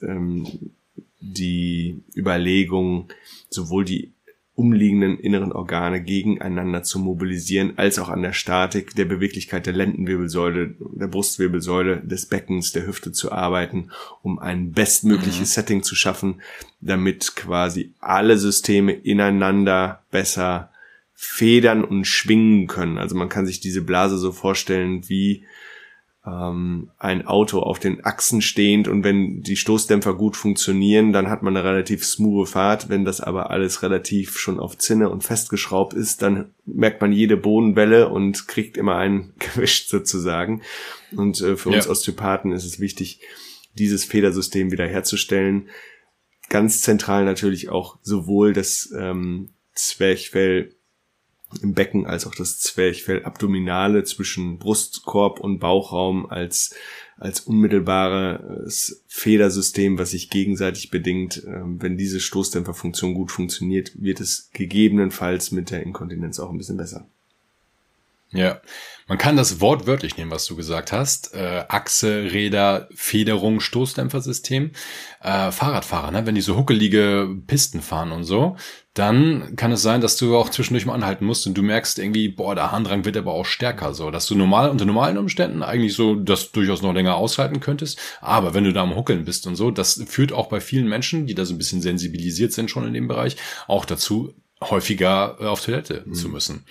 die Überlegung, sowohl die umliegenden inneren Organe gegeneinander zu mobilisieren, als auch an der Statik, der Beweglichkeit der Lendenwirbelsäule, der Brustwirbelsäule, des Beckens, der Hüfte zu arbeiten, um ein bestmögliches Setting zu schaffen, damit quasi alle Systeme ineinander besser federn und schwingen können. Also man kann sich diese Blase so vorstellen wie ein Auto auf den Achsen stehend, und wenn die Stoßdämpfer gut funktionieren, dann hat man eine relativ smoothe Fahrt. Wenn das aber alles relativ schon auf Zinne und festgeschraubt ist, dann merkt man jede Bodenwelle und kriegt immer einen gewischt sozusagen. Und für uns Osteopathen ist es wichtig, dieses Federsystem wiederherzustellen. Ganz zentral natürlich auch sowohl das Zwerchfell im Becken als auch das Zwerchfell abdominale zwischen Brustkorb und Bauchraum als unmittelbares Federsystem, was sich gegenseitig bedingt. Wenn diese Stoßdämpferfunktion gut funktioniert, wird es gegebenenfalls mit der Inkontinenz auch ein bisschen besser. Ja, man kann das wortwörtlich nehmen, was du gesagt hast. Achse, Räder, Federung, Stoßdämpfersystem. Fahrradfahrer, ne? Wenn die so huckelige Pisten fahren und so, dann kann es sein, dass du auch zwischendurch mal anhalten musst und du merkst irgendwie, der Harndrang wird aber auch stärker, so, dass du unter normalen Umständen eigentlich so das durchaus noch länger aushalten könntest. Aber wenn du da am Huckeln bist und so, das führt auch bei vielen Menschen, die da so ein bisschen sensibilisiert sind schon in dem Bereich, auch dazu, häufiger auf Toilette zu müssen.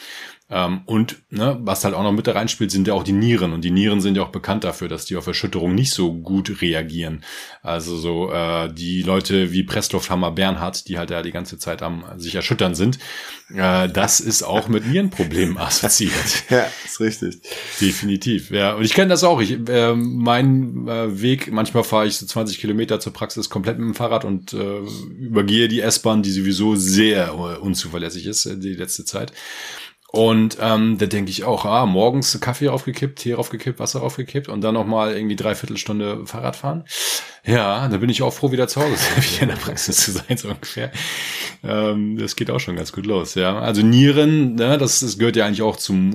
Und was halt auch noch mit da reinspielt, sind ja auch die Nieren. Und die Nieren sind ja auch bekannt dafür, dass die auf Erschütterung nicht so gut reagieren. Also so die Leute wie Presslufthammer Bernhard, die halt ja die ganze Zeit am sich erschüttern sind, das ist auch mit Nierenproblemen assoziiert. Ja, ist richtig. Definitiv, ja. Und ich kenne das auch. Mein Weg, manchmal fahre ich so 20 Kilometer zur Praxis komplett mit dem Fahrrad und übergehe die S-Bahn, die sowieso sehr unzuverlässig ist die letzte Zeit. Und da denke ich auch, morgens Kaffee aufgekippt, Tee aufgekippt, Wasser aufgekippt und dann nochmal irgendwie 3/4 Stunde Fahrrad fahren. Ja, da bin ich auch froh, wieder zu Hause in der Praxis zu sein, so ungefähr. Das geht auch schon ganz gut los, ja. Also Nieren, ne, das gehört ja eigentlich auch zum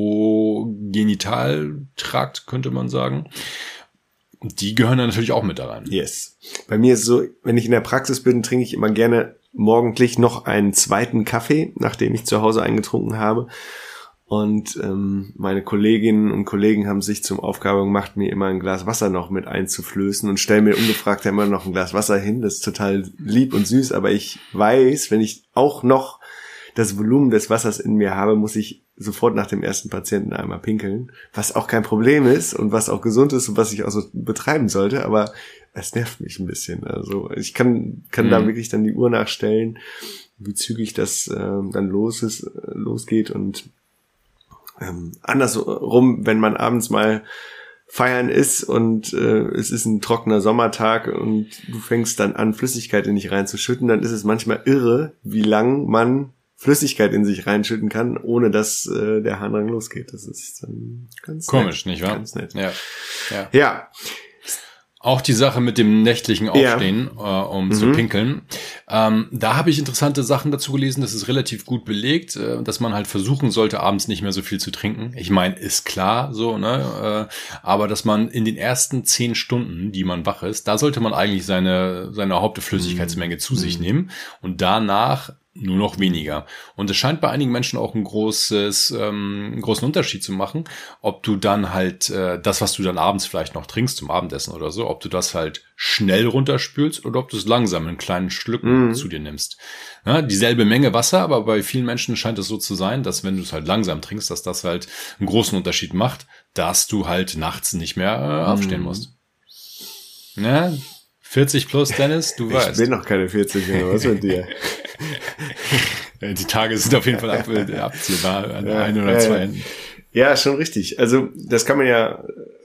Urogenitaltrakt, könnte man sagen. Und die gehören dann natürlich auch mit da rein. Yes. Bei mir ist es so, wenn ich in der Praxis bin, trinke ich immer gerne morgendlich noch einen zweiten Kaffee, nachdem ich zu Hause eingetrunken habe. Und meine Kolleginnen und Kollegen haben sich zum Aufgabe gemacht, mir immer ein Glas Wasser noch mit einzuflößen und stellen mir ungefragt immer noch ein Glas Wasser hin. Das ist total lieb und süß, aber ich weiß, wenn ich auch noch das Volumen des Wassers in mir habe, muss ich sofort nach dem ersten Patienten einmal pinkeln, was auch kein Problem ist und was auch gesund ist und was ich auch so betreiben sollte, aber es nervt mich ein bisschen. Also ich kann da wirklich dann die Uhr nachstellen, wie zügig das dann losgeht und andersrum, wenn man abends mal feiern ist und es ist ein trockener Sommertag und du fängst dann an, Flüssigkeit in dich reinzuschütten, dann ist es manchmal irre, wie lang man Flüssigkeit in sich reinschütten kann, ohne dass der Harndrang losgeht. Das ist dann ganz komisch, nett. Nicht wahr? Ganz nett. Ja. Auch die Sache mit dem nächtlichen Aufstehen, um zu pinkeln. Da habe ich interessante Sachen dazu gelesen. Das ist relativ gut belegt, dass man halt versuchen sollte, abends nicht mehr so viel zu trinken. Ich meine, ist klar so, ne? Aber dass man in den ersten 10 Stunden, die man wach ist, da sollte man eigentlich seine Hauptflüssigkeitsmenge zu sich nehmen und danach nur noch weniger. Und es scheint bei einigen Menschen auch einen großen Unterschied zu machen, ob du dann halt das, was du dann abends vielleicht noch trinkst zum Abendessen oder so, ob du das halt schnell runterspülst oder ob du es langsam in kleinen Schlücken zu dir nimmst. Ja, dieselbe Menge Wasser, aber bei vielen Menschen scheint es so zu sein, dass wenn du es halt langsam trinkst, dass das halt einen großen Unterschied macht, dass du halt nachts nicht mehr aufstehen musst. Ja, 40 plus, Dennis, du weißt. Ich bin noch keine 40 mehr, was mit dir? Die Tage sind auf jeden Fall abziehbar an ein oder zwei Enden. Ja, schon richtig. Also das kann man ja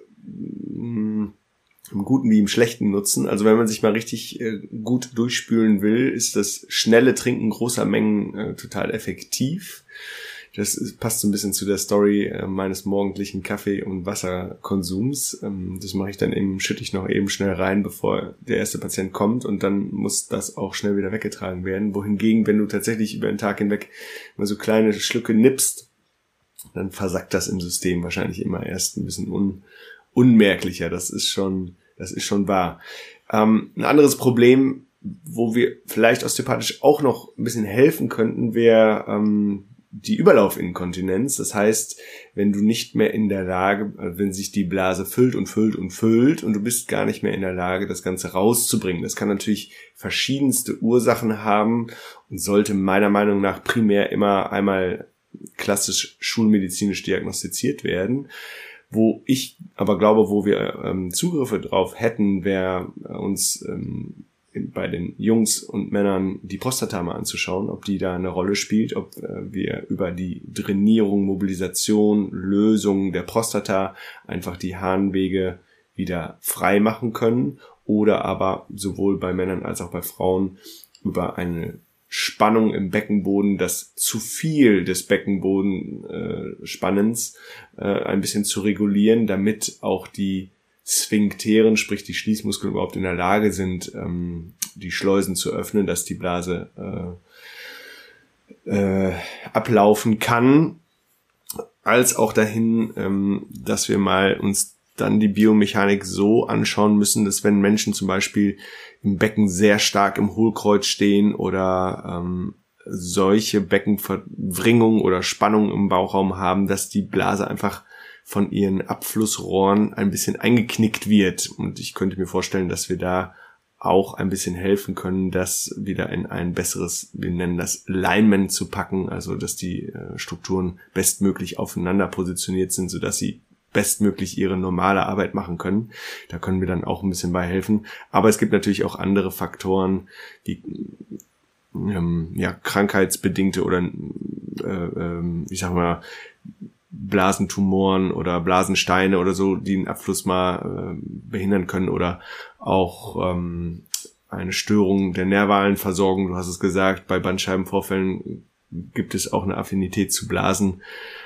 im Guten wie im Schlechten nutzen. Also wenn man sich mal richtig gut durchspülen will, ist das schnelle Trinken großer Mengen total effektiv. Das passt so ein bisschen zu der Story meines morgendlichen Kaffee- und Wasserkonsums. Das mache ich dann eben, schütte ich noch eben schnell rein, bevor der erste Patient kommt und dann muss das auch schnell wieder weggetragen werden. Wohingegen, wenn du tatsächlich über den Tag hinweg mal so kleine Schlücke nippst, dann versackt das im System wahrscheinlich immer erst ein bisschen unmerklicher. Das ist schon wahr. Ein anderes Problem, wo wir vielleicht osteopathisch auch noch ein bisschen helfen könnten, wäre die Überlaufinkontinenz. Das heißt, wenn du nicht mehr in der Lage, wenn sich die Blase füllt und füllt und füllt und du bist gar nicht mehr in der Lage, das Ganze rauszubringen. Das kann natürlich verschiedenste Ursachen haben und sollte meiner Meinung nach primär immer einmal klassisch schulmedizinisch diagnostiziert werden. Wo ich aber glaube, wo wir Zugriffe drauf hätten, wäre uns bei den Jungs und Männern die Prostata mal anzuschauen, ob die da eine Rolle spielt, ob wir über die Drainierung, Mobilisation, Lösung der Prostata einfach die Harnwege wieder frei machen können oder aber sowohl bei Männern als auch bei Frauen über eine Spannung im Beckenboden, das zu viel des Beckenbodenspannens ein bisschen zu regulieren, damit auch die Sphinkteren, sprich die Schließmuskeln überhaupt in der Lage sind, die Schleusen zu öffnen, dass die Blase ablaufen kann, als auch dahin, dass wir mal uns dann die Biomechanik so anschauen müssen, dass wenn Menschen zum Beispiel im Becken sehr stark im Hohlkreuz stehen oder solche Beckenverwringungen oder Spannungen im Bauchraum haben, dass die Blase einfach von ihren Abflussrohren ein bisschen eingeknickt wird. Und ich könnte mir vorstellen, dass wir da auch ein bisschen helfen können, das wieder in ein besseres, wir nennen das Alignment zu packen, also dass die Strukturen bestmöglich aufeinander positioniert sind, sodass sie bestmöglich ihre normale Arbeit machen können. Da können wir dann auch ein bisschen bei helfen. Aber es gibt natürlich auch andere Faktoren, die krankheitsbedingte oder ich sag mal Blasentumoren oder Blasensteine oder so, die den Abfluss mal behindern können, oder auch eine Störung der nervalen Versorgung. Du hast es gesagt, bei Bandscheibenvorfällen gibt es auch eine Affinität zu Blasen.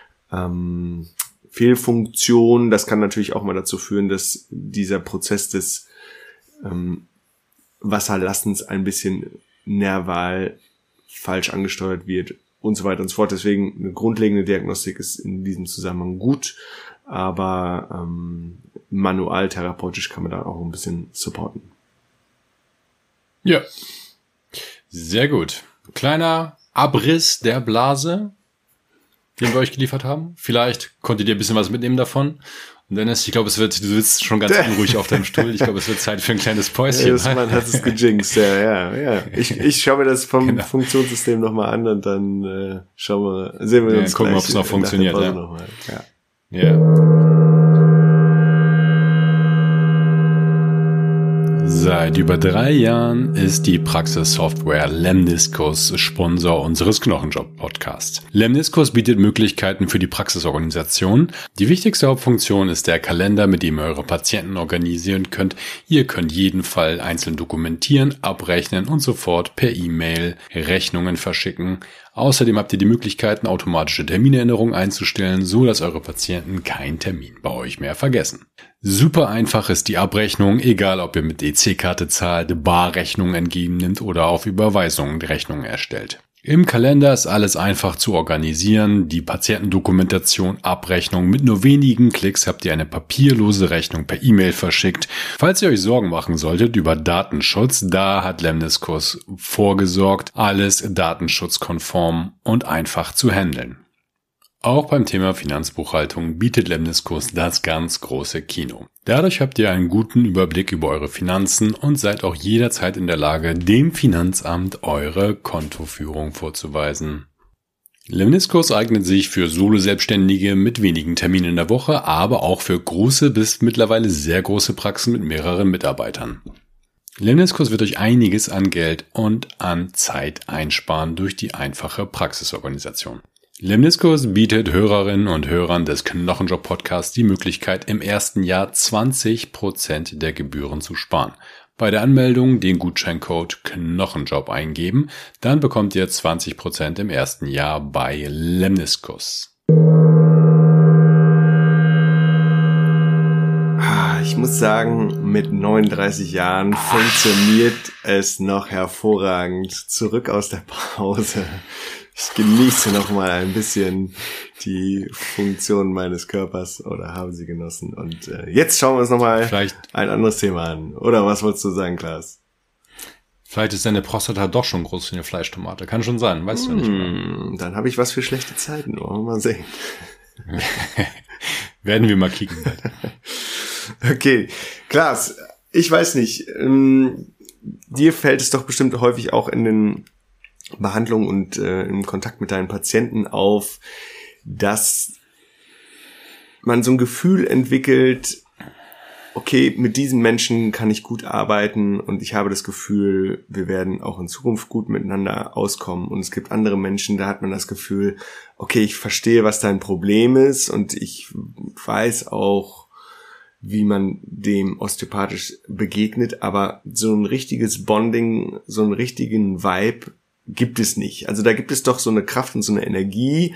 Fehlfunktion, das kann natürlich auch mal dazu führen, dass dieser Prozess des Wasserlassens ein bisschen nerval falsch angesteuert wird und so weiter und so fort. Deswegen eine grundlegende Diagnostik ist in diesem Zusammenhang gut, aber manual therapeutisch kann man da auch ein bisschen supporten. Ja, sehr gut. Kleiner Abriss der Blase, den wir euch geliefert haben. Vielleicht konntet ihr ein bisschen was mitnehmen davon. Und Dennis, ich glaube, du sitzt schon ganz unruhig auf deinem Stuhl. Ich glaube, es wird Zeit für ein kleines Päuschen. Man hat es gejinxt, ja. Ich schaue mir das vom Funktionssystem nochmal an und dann sehen wir uns gucken, ob es noch funktioniert. Ja. Seit über 3 Jahren ist die Praxissoftware Lemniscus Sponsor unseres Knochenjob-Podcasts. Lemniscus bietet Möglichkeiten für die Praxisorganisation. Die wichtigste Hauptfunktion ist der Kalender, mit dem ihr eure Patienten organisieren könnt. Ihr könnt jeden Fall einzeln dokumentieren, abrechnen und sofort per E-Mail Rechnungen verschicken. Außerdem habt ihr die Möglichkeiten, automatische Terminerinnerungen einzustellen, so dass eure Patienten keinen Termin bei euch mehr vergessen. Super einfach ist die Abrechnung, egal ob ihr mit EC-Karte zahlt, Barrechnungen entgegennimmt oder auf Überweisungen Rechnungen erstellt. Im Kalender ist alles einfach zu organisieren, die Patientendokumentation, Abrechnung. Mit nur wenigen Klicks habt ihr eine papierlose Rechnung per E-Mail verschickt. Falls ihr euch Sorgen machen solltet über Datenschutz, da hat Lemniscus vorgesorgt, alles datenschutzkonform und einfach zu handeln. Auch beim Thema Finanzbuchhaltung bietet Lemniscus das ganz große Kino. Dadurch habt ihr einen guten Überblick über eure Finanzen und seid auch jederzeit in der Lage, dem Finanzamt eure Kontoführung vorzuweisen. Lemniscus eignet sich für Solo-Selbstständige mit wenigen Terminen in der Woche, aber auch für große bis mittlerweile sehr große Praxen mit mehreren Mitarbeitern. Lemniscus wird euch einiges an Geld und an Zeit einsparen durch die einfache Praxisorganisation. Lemniscus bietet Hörerinnen und Hörern des Knochenjob-Podcasts die Möglichkeit, im ersten Jahr 20% der Gebühren zu sparen. Bei der Anmeldung den Gutscheincode Knochenjob eingeben, dann bekommt ihr 20% im ersten Jahr bei Lemniscus. Ich muss sagen, mit 39 Jahren funktioniert es noch hervorragend. Zurück aus der Pause. Ich genieße noch mal ein bisschen die Funktion meines Körpers oder habe sie genossen. Und jetzt schauen wir uns noch mal ein anderes Thema an. Oder was wolltest du sagen, Klaas? Vielleicht ist deine Prostata doch schon groß wie eine Fleischtomate. Kann schon sein, weißt du nicht mehr. Dann habe ich was für schlechte Zeiten. Mal sehen. Werden wir mal kicken. Okay, Klaas, ich weiß nicht. Dir fällt es doch bestimmt häufig auch in den Behandlung und im Kontakt mit deinen Patienten auf, dass man so ein Gefühl entwickelt, okay, mit diesen Menschen kann ich gut arbeiten und ich habe das Gefühl, wir werden auch in Zukunft gut miteinander auskommen. Und es gibt andere Menschen, da hat man das Gefühl, okay, ich verstehe, was dein Problem ist und ich weiß auch, wie man dem osteopathisch begegnet, aber so ein richtiges Bonding, so einen richtigen Vibe gibt es nicht. Also da gibt es doch so eine Kraft und so eine Energie,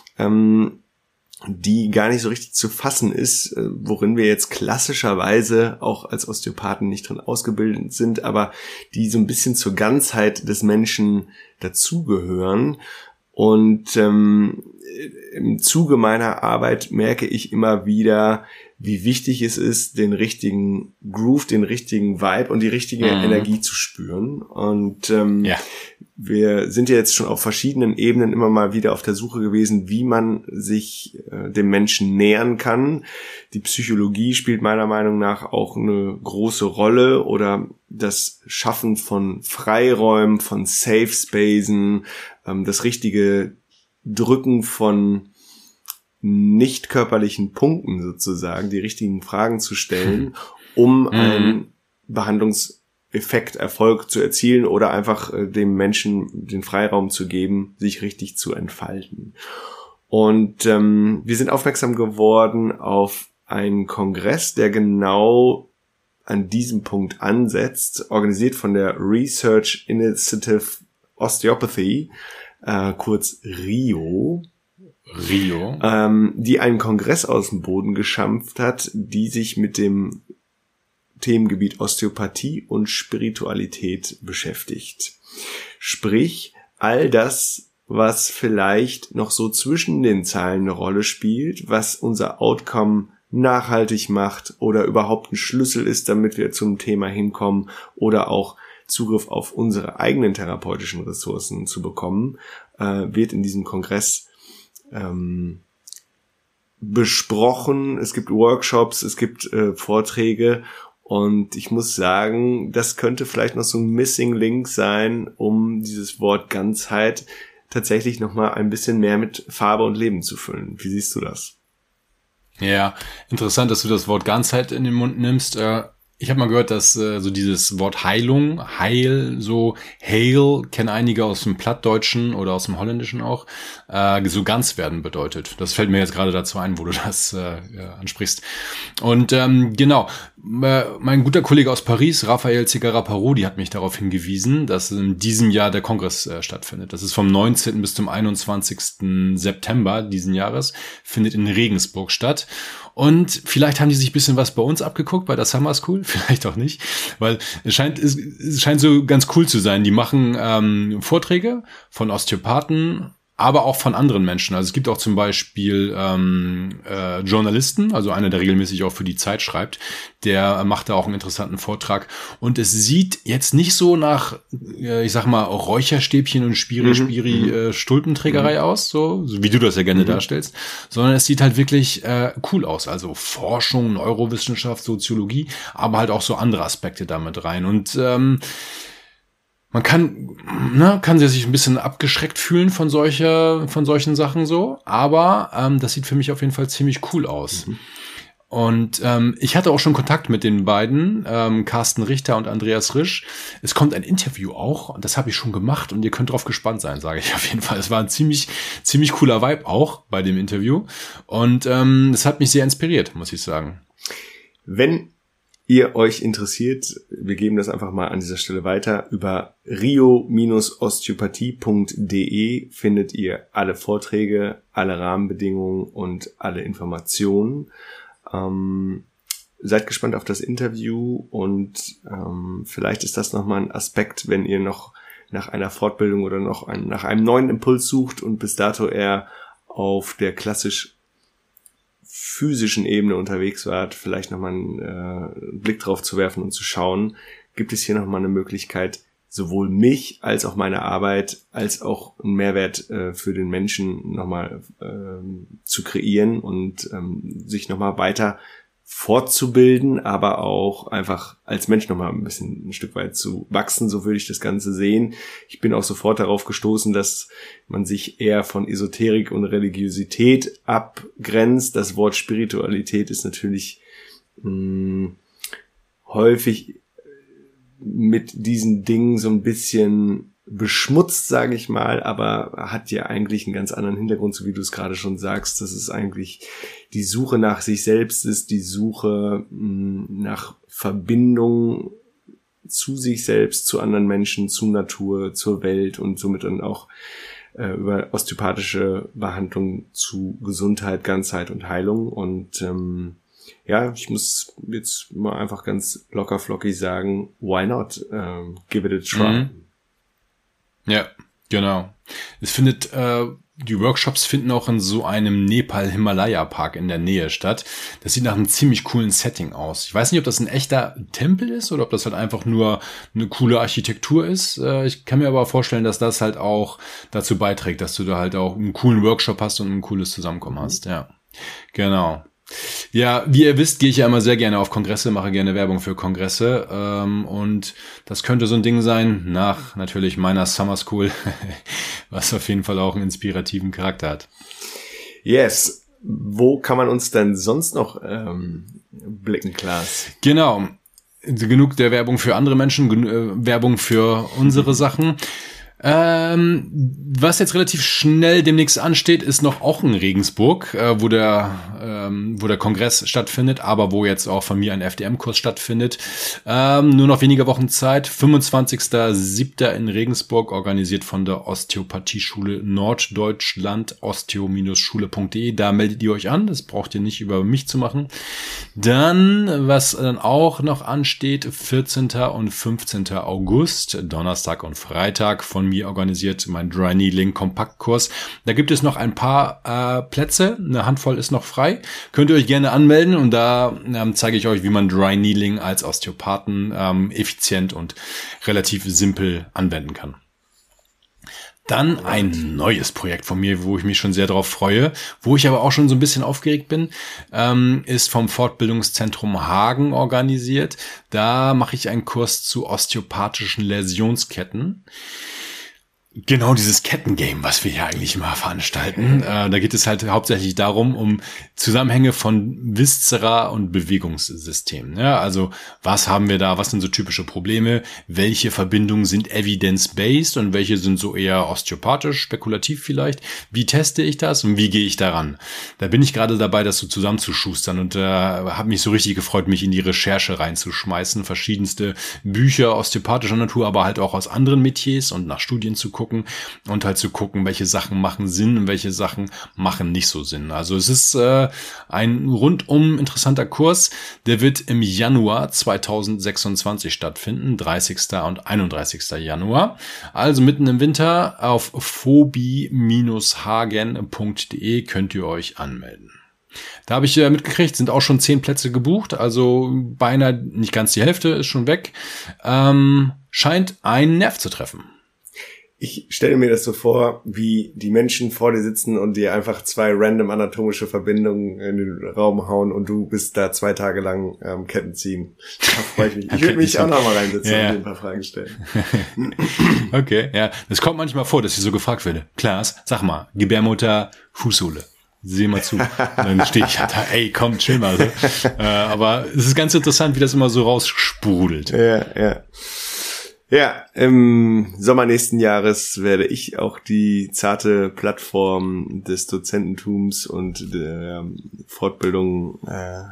die gar nicht so richtig zu fassen ist, worin wir jetzt klassischerweise auch als Osteopathen nicht drin ausgebildet sind, aber die so ein bisschen zur Ganzheit des Menschen dazugehören. Und im Zuge meiner Arbeit merke ich immer wieder, wie wichtig es ist, den richtigen Groove, den richtigen Vibe und die richtige Energie zu spüren. Und wir sind ja jetzt schon auf verschiedenen Ebenen immer mal wieder auf der Suche gewesen, wie man sich dem Menschen nähern kann. Die Psychologie spielt meiner Meinung nach auch eine große Rolle oder das Schaffen von Freiräumen, von Safe Spacen, das richtige Drücken von nicht körperlichen Punkten sozusagen, die richtigen Fragen zu stellen, um einen Behandlungseffekt, Erfolg zu erzielen oder einfach dem Menschen den Freiraum zu geben, sich richtig zu entfalten. Und wir sind aufmerksam geworden auf einen Kongress, der genau an diesem Punkt ansetzt, organisiert von der Research Initiative Osteopathy, kurz RIO, die einen Kongress aus dem Boden geschampft hat, die sich mit dem Themengebiet Osteopathie und Spiritualität beschäftigt. Sprich, all das, was vielleicht noch so zwischen den Zeilen eine Rolle spielt, was unser Outcome nachhaltig macht oder überhaupt ein Schlüssel ist, damit wir zum Thema hinkommen oder auch Zugriff auf unsere eigenen therapeutischen Ressourcen zu bekommen, wird in diesem Kongress besprochen. Es gibt Workshops, es gibt Vorträge und ich muss sagen, das könnte vielleicht noch so ein Missing Link sein, um dieses Wort Ganzheit tatsächlich nochmal ein bisschen mehr mit Farbe und Leben zu füllen. Wie siehst du das? Ja, interessant, dass du das Wort Ganzheit in den Mund nimmst. Ich habe mal gehört, dass so dieses Wort Heilung, Heil, so Heil, kennen einige aus dem Plattdeutschen oder aus dem Holländischen auch, so ganz werden bedeutet. Das fällt mir jetzt gerade dazu ein, wo du das ansprichst. Und genau, mein guter Kollege aus Paris, Raphael Zigara-Parodi, hat mich darauf hingewiesen, dass in diesem Jahr der Kongress stattfindet. Das ist vom 19. bis zum 21. September diesen Jahres, findet in Regensburg statt. Und vielleicht haben die sich ein bisschen was bei uns abgeguckt, bei der Summer School, vielleicht auch nicht, weil es scheint so ganz cool zu sein. Die machen Vorträge von Osteopathen, aber auch von anderen Menschen. Also es gibt auch zum Beispiel Journalisten, also einer, der regelmäßig auch für die Zeit schreibt, der macht da auch einen interessanten Vortrag. Und es sieht jetzt nicht so nach, ich sag mal, Räucherstäbchen und Stulpenträgerei aus, so wie du das ja gerne darstellst, sondern es sieht halt wirklich cool aus. Also Forschung, Neurowissenschaft, Soziologie, aber halt auch so andere Aspekte damit rein. Und man kann sich ein bisschen abgeschreckt fühlen von solchen Sachen so, aber das sieht für mich auf jeden Fall ziemlich cool aus. Und ich hatte auch schon Kontakt mit den beiden, Carsten Richter und Andreas Risch. Es kommt ein Interview auch, das habe ich schon gemacht und ihr könnt drauf gespannt sein, sage ich auf jeden Fall. Es war ein ziemlich cooler Vibe auch bei dem Interview und es hat mich sehr inspiriert, muss ich sagen. Wenn ihr euch interessiert, wir geben das einfach mal an dieser Stelle weiter, über rio-osteopathie.de findet ihr alle Vorträge, alle Rahmenbedingungen und alle Informationen. Seid gespannt auf das Interview und vielleicht ist das nochmal ein Aspekt, wenn ihr noch nach einer Fortbildung oder noch nach einem neuen Impuls sucht und bis dato eher auf der klassisch physischen Ebene unterwegs wart, vielleicht nochmal einen Blick drauf zu werfen und zu schauen, gibt es hier nochmal eine Möglichkeit, sowohl mich als auch meine Arbeit, als auch einen Mehrwert für den Menschen nochmal zu kreieren und sich nochmal weiter fortzubilden, aber auch einfach als Mensch nochmal ein Stück weit zu wachsen, so würde ich das Ganze sehen. Ich bin auch sofort darauf gestoßen, dass man sich eher von Esoterik und Religiosität abgrenzt. Das Wort Spiritualität ist natürlich häufig mit diesen Dingen so ein bisschen beschmutzt, sage ich mal, aber hat ja eigentlich einen ganz anderen Hintergrund, so wie du es gerade schon sagst, dass es eigentlich die Suche nach sich selbst ist, die Suche nach Verbindung zu sich selbst, zu anderen Menschen, zur Natur, zur Welt und somit dann auch über osteopathische Behandlung zu Gesundheit, Ganzheit und Heilung. Und ja, ich muss jetzt mal einfach ganz locker flockig sagen, why not? Give it a try. Ja, genau. Es findet die Workshops finden auch in so einem Nepal-Himalaya-Park in der Nähe statt. Das sieht nach einem ziemlich coolen Setting aus. Ich weiß nicht, ob das ein echter Tempel ist oder ob das halt einfach nur eine coole Architektur ist. Ich kann mir aber vorstellen, dass das halt auch dazu beiträgt, dass du da halt auch einen coolen Workshop hast und ein cooles Zusammenkommen hast. Ja, genau. Ja, wie ihr wisst, gehe ich ja immer sehr gerne auf Kongresse, mache gerne Werbung für Kongresse und das könnte so ein Ding sein nach natürlich meiner Summer School, was auf jeden Fall auch einen inspirativen Charakter hat. Yes. Wo kann man uns denn sonst noch blicken, Klaas? Genau. Genug der Werbung für andere Menschen, Werbung für unsere Sachen. Was jetzt relativ schnell demnächst ansteht, ist noch auch in Regensburg, wo der Kongress stattfindet, aber wo jetzt auch von mir ein FDM-Kurs stattfindet. Nur noch wenige Wochen Zeit. 25.07. in Regensburg, organisiert von der Osteopathieschule Norddeutschland, osteo-schule.de. Da meldet ihr euch an. Das braucht ihr nicht über mich zu machen. Dann, was dann auch noch ansteht, 14. und 15. August, Donnerstag und Freitag, von mir organisiert, mein Dry Needling Kompaktkurs. Da gibt es noch ein paar Plätze, eine Handvoll ist noch frei. Könnt ihr euch gerne anmelden und da zeige ich euch, wie man Dry Needling als Osteopathen effizient und relativ simpel anwenden kann. Dann ein neues Projekt von mir, wo ich mich schon sehr drauf freue, wo ich aber auch schon so ein bisschen aufgeregt bin, ist vom Fortbildungszentrum Hagen organisiert. Da mache ich einen Kurs zu osteopathischen Läsionsketten. Genau dieses Kettengame, was wir hier eigentlich mal veranstalten. Da geht es halt hauptsächlich darum, um Zusammenhänge von Viszera und Bewegungssystemen. Ja, also was haben wir da, was sind so typische Probleme, welche Verbindungen sind evidence-based und welche sind so eher osteopathisch, spekulativ vielleicht. Wie teste ich das und wie gehe ich daran? Da bin ich gerade dabei, das so zusammenzuschustern und habe mich so richtig gefreut, mich in die Recherche reinzuschmeißen, verschiedenste Bücher osteopathischer Natur, aber halt auch aus anderen Metiers und nach Studien zu gucken und halt zu gucken, welche Sachen machen Sinn und welche Sachen machen nicht so Sinn. Also es ist ein rundum interessanter Kurs, der wird im Januar 2026 stattfinden, 30. und 31. Januar. Also mitten im Winter auf phobi-hagen.de könnt ihr euch anmelden. Da habe ich mitgekriegt, sind auch schon 10 Plätze gebucht, also beinahe nicht ganz die Hälfte ist schon weg. Scheint einen Nerv zu treffen. Ich stelle mir das so vor, wie die Menschen vor dir sitzen und dir einfach 2 random anatomische Verbindungen in den Raum hauen und du bist da 2 Tage lang Ketten ziehen. Da freue ich mich. Ich würde mich auch noch mal reinsetzen und dir ein paar Fragen stellen. Okay, ja. Das kommt manchmal vor, dass ich so gefragt werde. Klaas, sag mal, Gebärmutter, Fußsohle. Sieh mal zu. Und dann stehe ich halt da, ey, komm, chill mal. So. Aber es ist ganz interessant, wie das immer so raussprudelt. Ja. Ja, im Sommer nächsten Jahres werde ich auch die zarte Plattform des Dozententums und der Fortbildung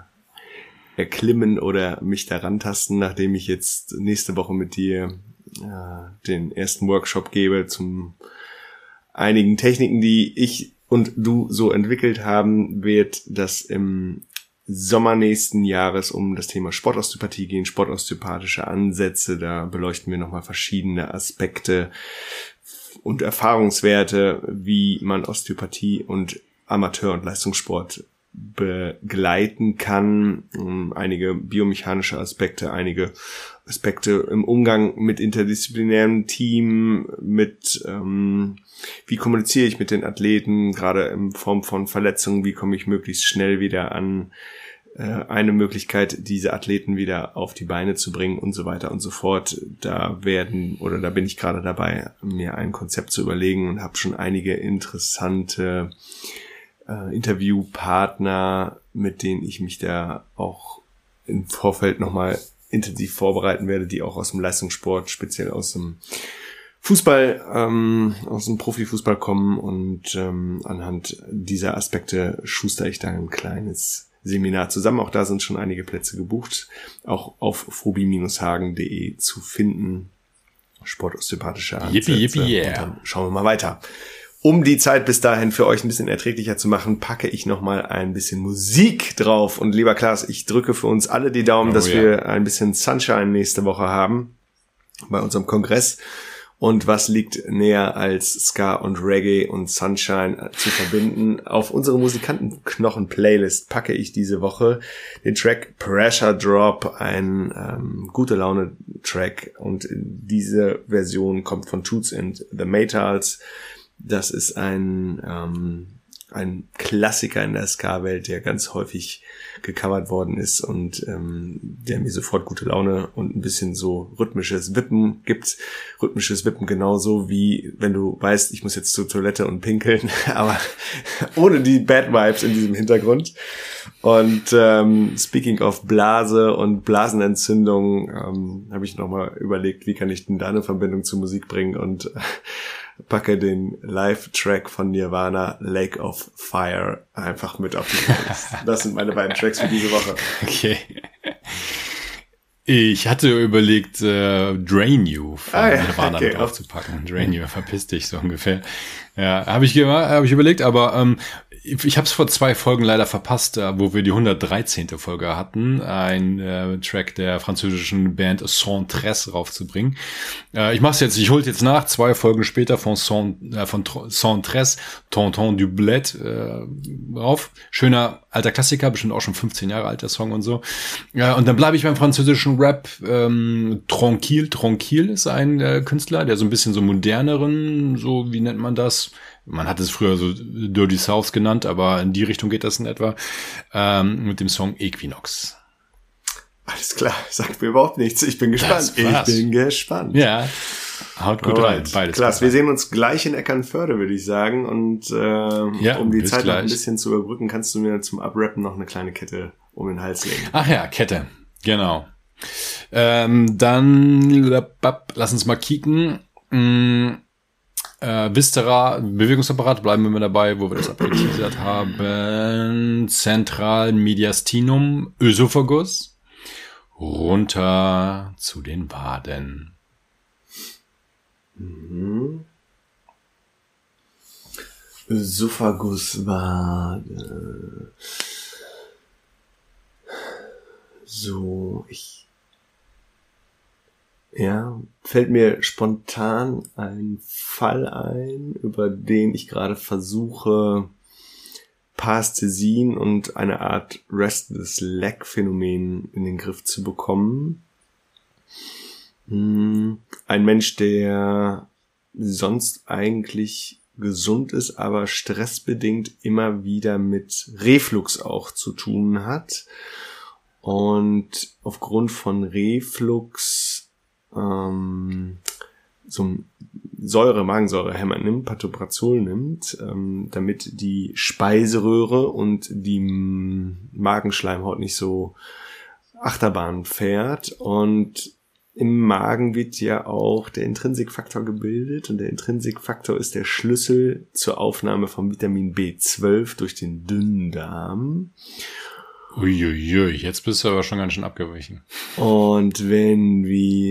erklimmen oder mich daran tasten, nachdem ich jetzt nächste Woche mit dir den ersten Workshop gebe zum einigen Techniken, die ich und du so entwickelt haben, wird das im Sommer nächsten Jahres um das Thema Sportosteopathie gehen, sportosteopathische Ansätze. Da beleuchten wir nochmal verschiedene Aspekte und Erfahrungswerte, wie man Osteopathie und Amateur- und Leistungssport begleiten kann. Einige biomechanische Aspekte, einige Aspekte im Umgang mit interdisziplinärem Team, mit wie kommuniziere ich mit den Athleten, gerade in Form von Verletzungen, wie komme ich möglichst schnell wieder an eine Möglichkeit, diese Athleten wieder auf die Beine zu bringen und so weiter und so fort. Da bin ich gerade dabei, mir ein Konzept zu überlegen und habe schon einige interessante Interviewpartner, mit denen ich mich da auch im Vorfeld nochmal intensiv vorbereiten werde, die auch aus dem Leistungssport, speziell aus dem Fußball, aus dem Profifußball kommen und anhand dieser Aspekte schuster ich da ein kleines Seminar zusammen. Auch da sind schon einige Plätze gebucht, auch auf phobi-hagen.de zu finden. Sportosteopathische Ansätze. Yippie, yeah. Und dann schauen wir mal weiter. Um die Zeit bis dahin für euch ein bisschen erträglicher zu machen, packe ich nochmal ein bisschen Musik drauf. Und lieber Klaas, ich drücke für uns alle die Daumen, dass wir ein bisschen Sunshine nächste Woche haben bei unserem Kongress. Und was liegt näher als Ska und Reggae und Sunshine zu verbinden? Auf unsere Musikantenknochen-Playlist packe ich diese Woche den Track Pressure Drop, ein gute Laune-Track. Und diese Version kommt von Toots and the Maytals. Das ist ein Klassiker in der Ska-Welt, der ganz häufig gecovert worden ist und der mir sofort gute Laune und ein bisschen so rhythmisches Wippen gibt. Rhythmisches Wippen genauso wie, wenn du weißt, ich muss jetzt zur Toilette und pinkeln, aber ohne die Bad Vibes in diesem Hintergrund. Und speaking of Blase und Blasenentzündung, habe ich nochmal überlegt, wie kann ich denn da eine Verbindung zur Musik bringen und packe den Live-Track von Nirvana, Lake of Fire, einfach mit auf die Playlist. Das sind meine beiden Tracks für diese Woche. Okay. Ich hatte überlegt, Drain You von Nirvana mit draufzupacken. Drain You, verpiss dich, so ungefähr. Ja, habe ich überlegt, aber ich habe es vor 2 Folgen leider verpasst, wo wir die 113. Folge hatten, ein Track der französischen Band Centresse raufzubringen. Ich mach's jetzt, ich hole jetzt nach, 2 Folgen später von Centresse, Tonton du Bled rauf. Schöner alter Klassiker, bestimmt auch schon 15 Jahre alt, der Song und so. Ja, und dann bleibe ich beim französischen Rap. Tranquille ist ein Künstler, der so ein bisschen so moderneren, so wie nennt man das? Man hat es früher so Dirty South genannt, aber in die Richtung geht das in etwa, mit dem Song Equinox. Alles klar, sagt mir überhaupt nichts. Ich bin gespannt. Ja, haut gut rein. Beides. Klasse, wir sehen uns gleich in Eckernförde, würde ich sagen. Und um die Zeit noch ein bisschen zu überbrücken, kannst du mir zum Abrappen noch eine kleine Kette um den Hals legen. Ach ja, Kette, genau. Dann lass uns mal kicken. Viscera, Bewegungsapparat, bleiben wir mal dabei, wo wir das abgeteasert haben. Zentral Mediastinum, Ösophagus, runter zu den Waden. Ösophagus, Wade. So, fällt mir spontan ein Fall ein, über den ich gerade versuche, Parästhesien und eine Art Restless Leg Phänomen in den Griff zu bekommen. Ein Mensch, der sonst eigentlich gesund ist, aber stressbedingt immer wieder mit Reflux auch zu tun hat. Und aufgrund von Reflux so ein Magensäurehemmer nimmt, Pantoprazol nimmt, damit die Speiseröhre und die Magenschleimhaut nicht so Achterbahn fährt. Und im Magen wird ja auch der Intrinsikfaktor gebildet und der Intrinsikfaktor ist der Schlüssel zur Aufnahme von Vitamin B12 durch den Dünndarm. Uiuiui, jetzt bist du aber schon ganz schön abgewichen. Und wenn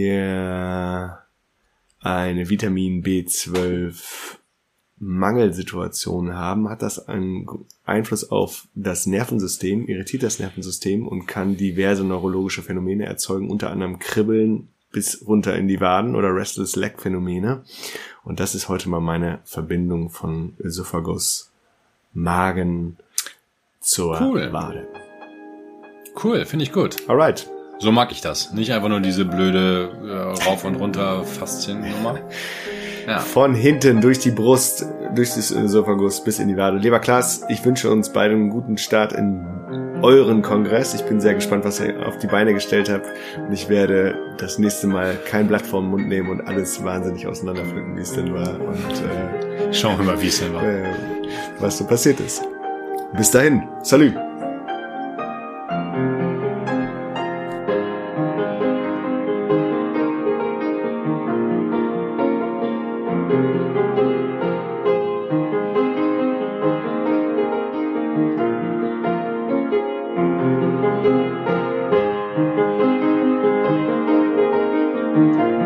wir eine Vitamin B12 Mangelsituation haben, hat das einen Einfluss auf das Nervensystem, irritiert das Nervensystem und kann diverse neurologische Phänomene erzeugen, unter anderem Kribbeln bis runter in die Waden oder Restless Leg Phänomene. Und das ist heute mal meine Verbindung von Ösophagus, Magen zur Wade. Cool, finde ich gut. Alright. So mag ich das. Nicht einfach nur diese blöde rauf und runter Faszien-Nummer. Ja. Von hinten durch die Brust, durch das Ösophagus bis in die Wade. Lieber Klaas, ich wünsche uns beiden einen guten Start in euren Kongress. Ich bin sehr gespannt, was ihr auf die Beine gestellt habt. Und ich werde das nächste Mal kein Blatt vor den Mund nehmen und alles wahnsinnig auseinanderpflücken, wie es denn war. Und schauen wir mal, wie es denn war. Was so passiert ist. Bis dahin. Salut. Thank you.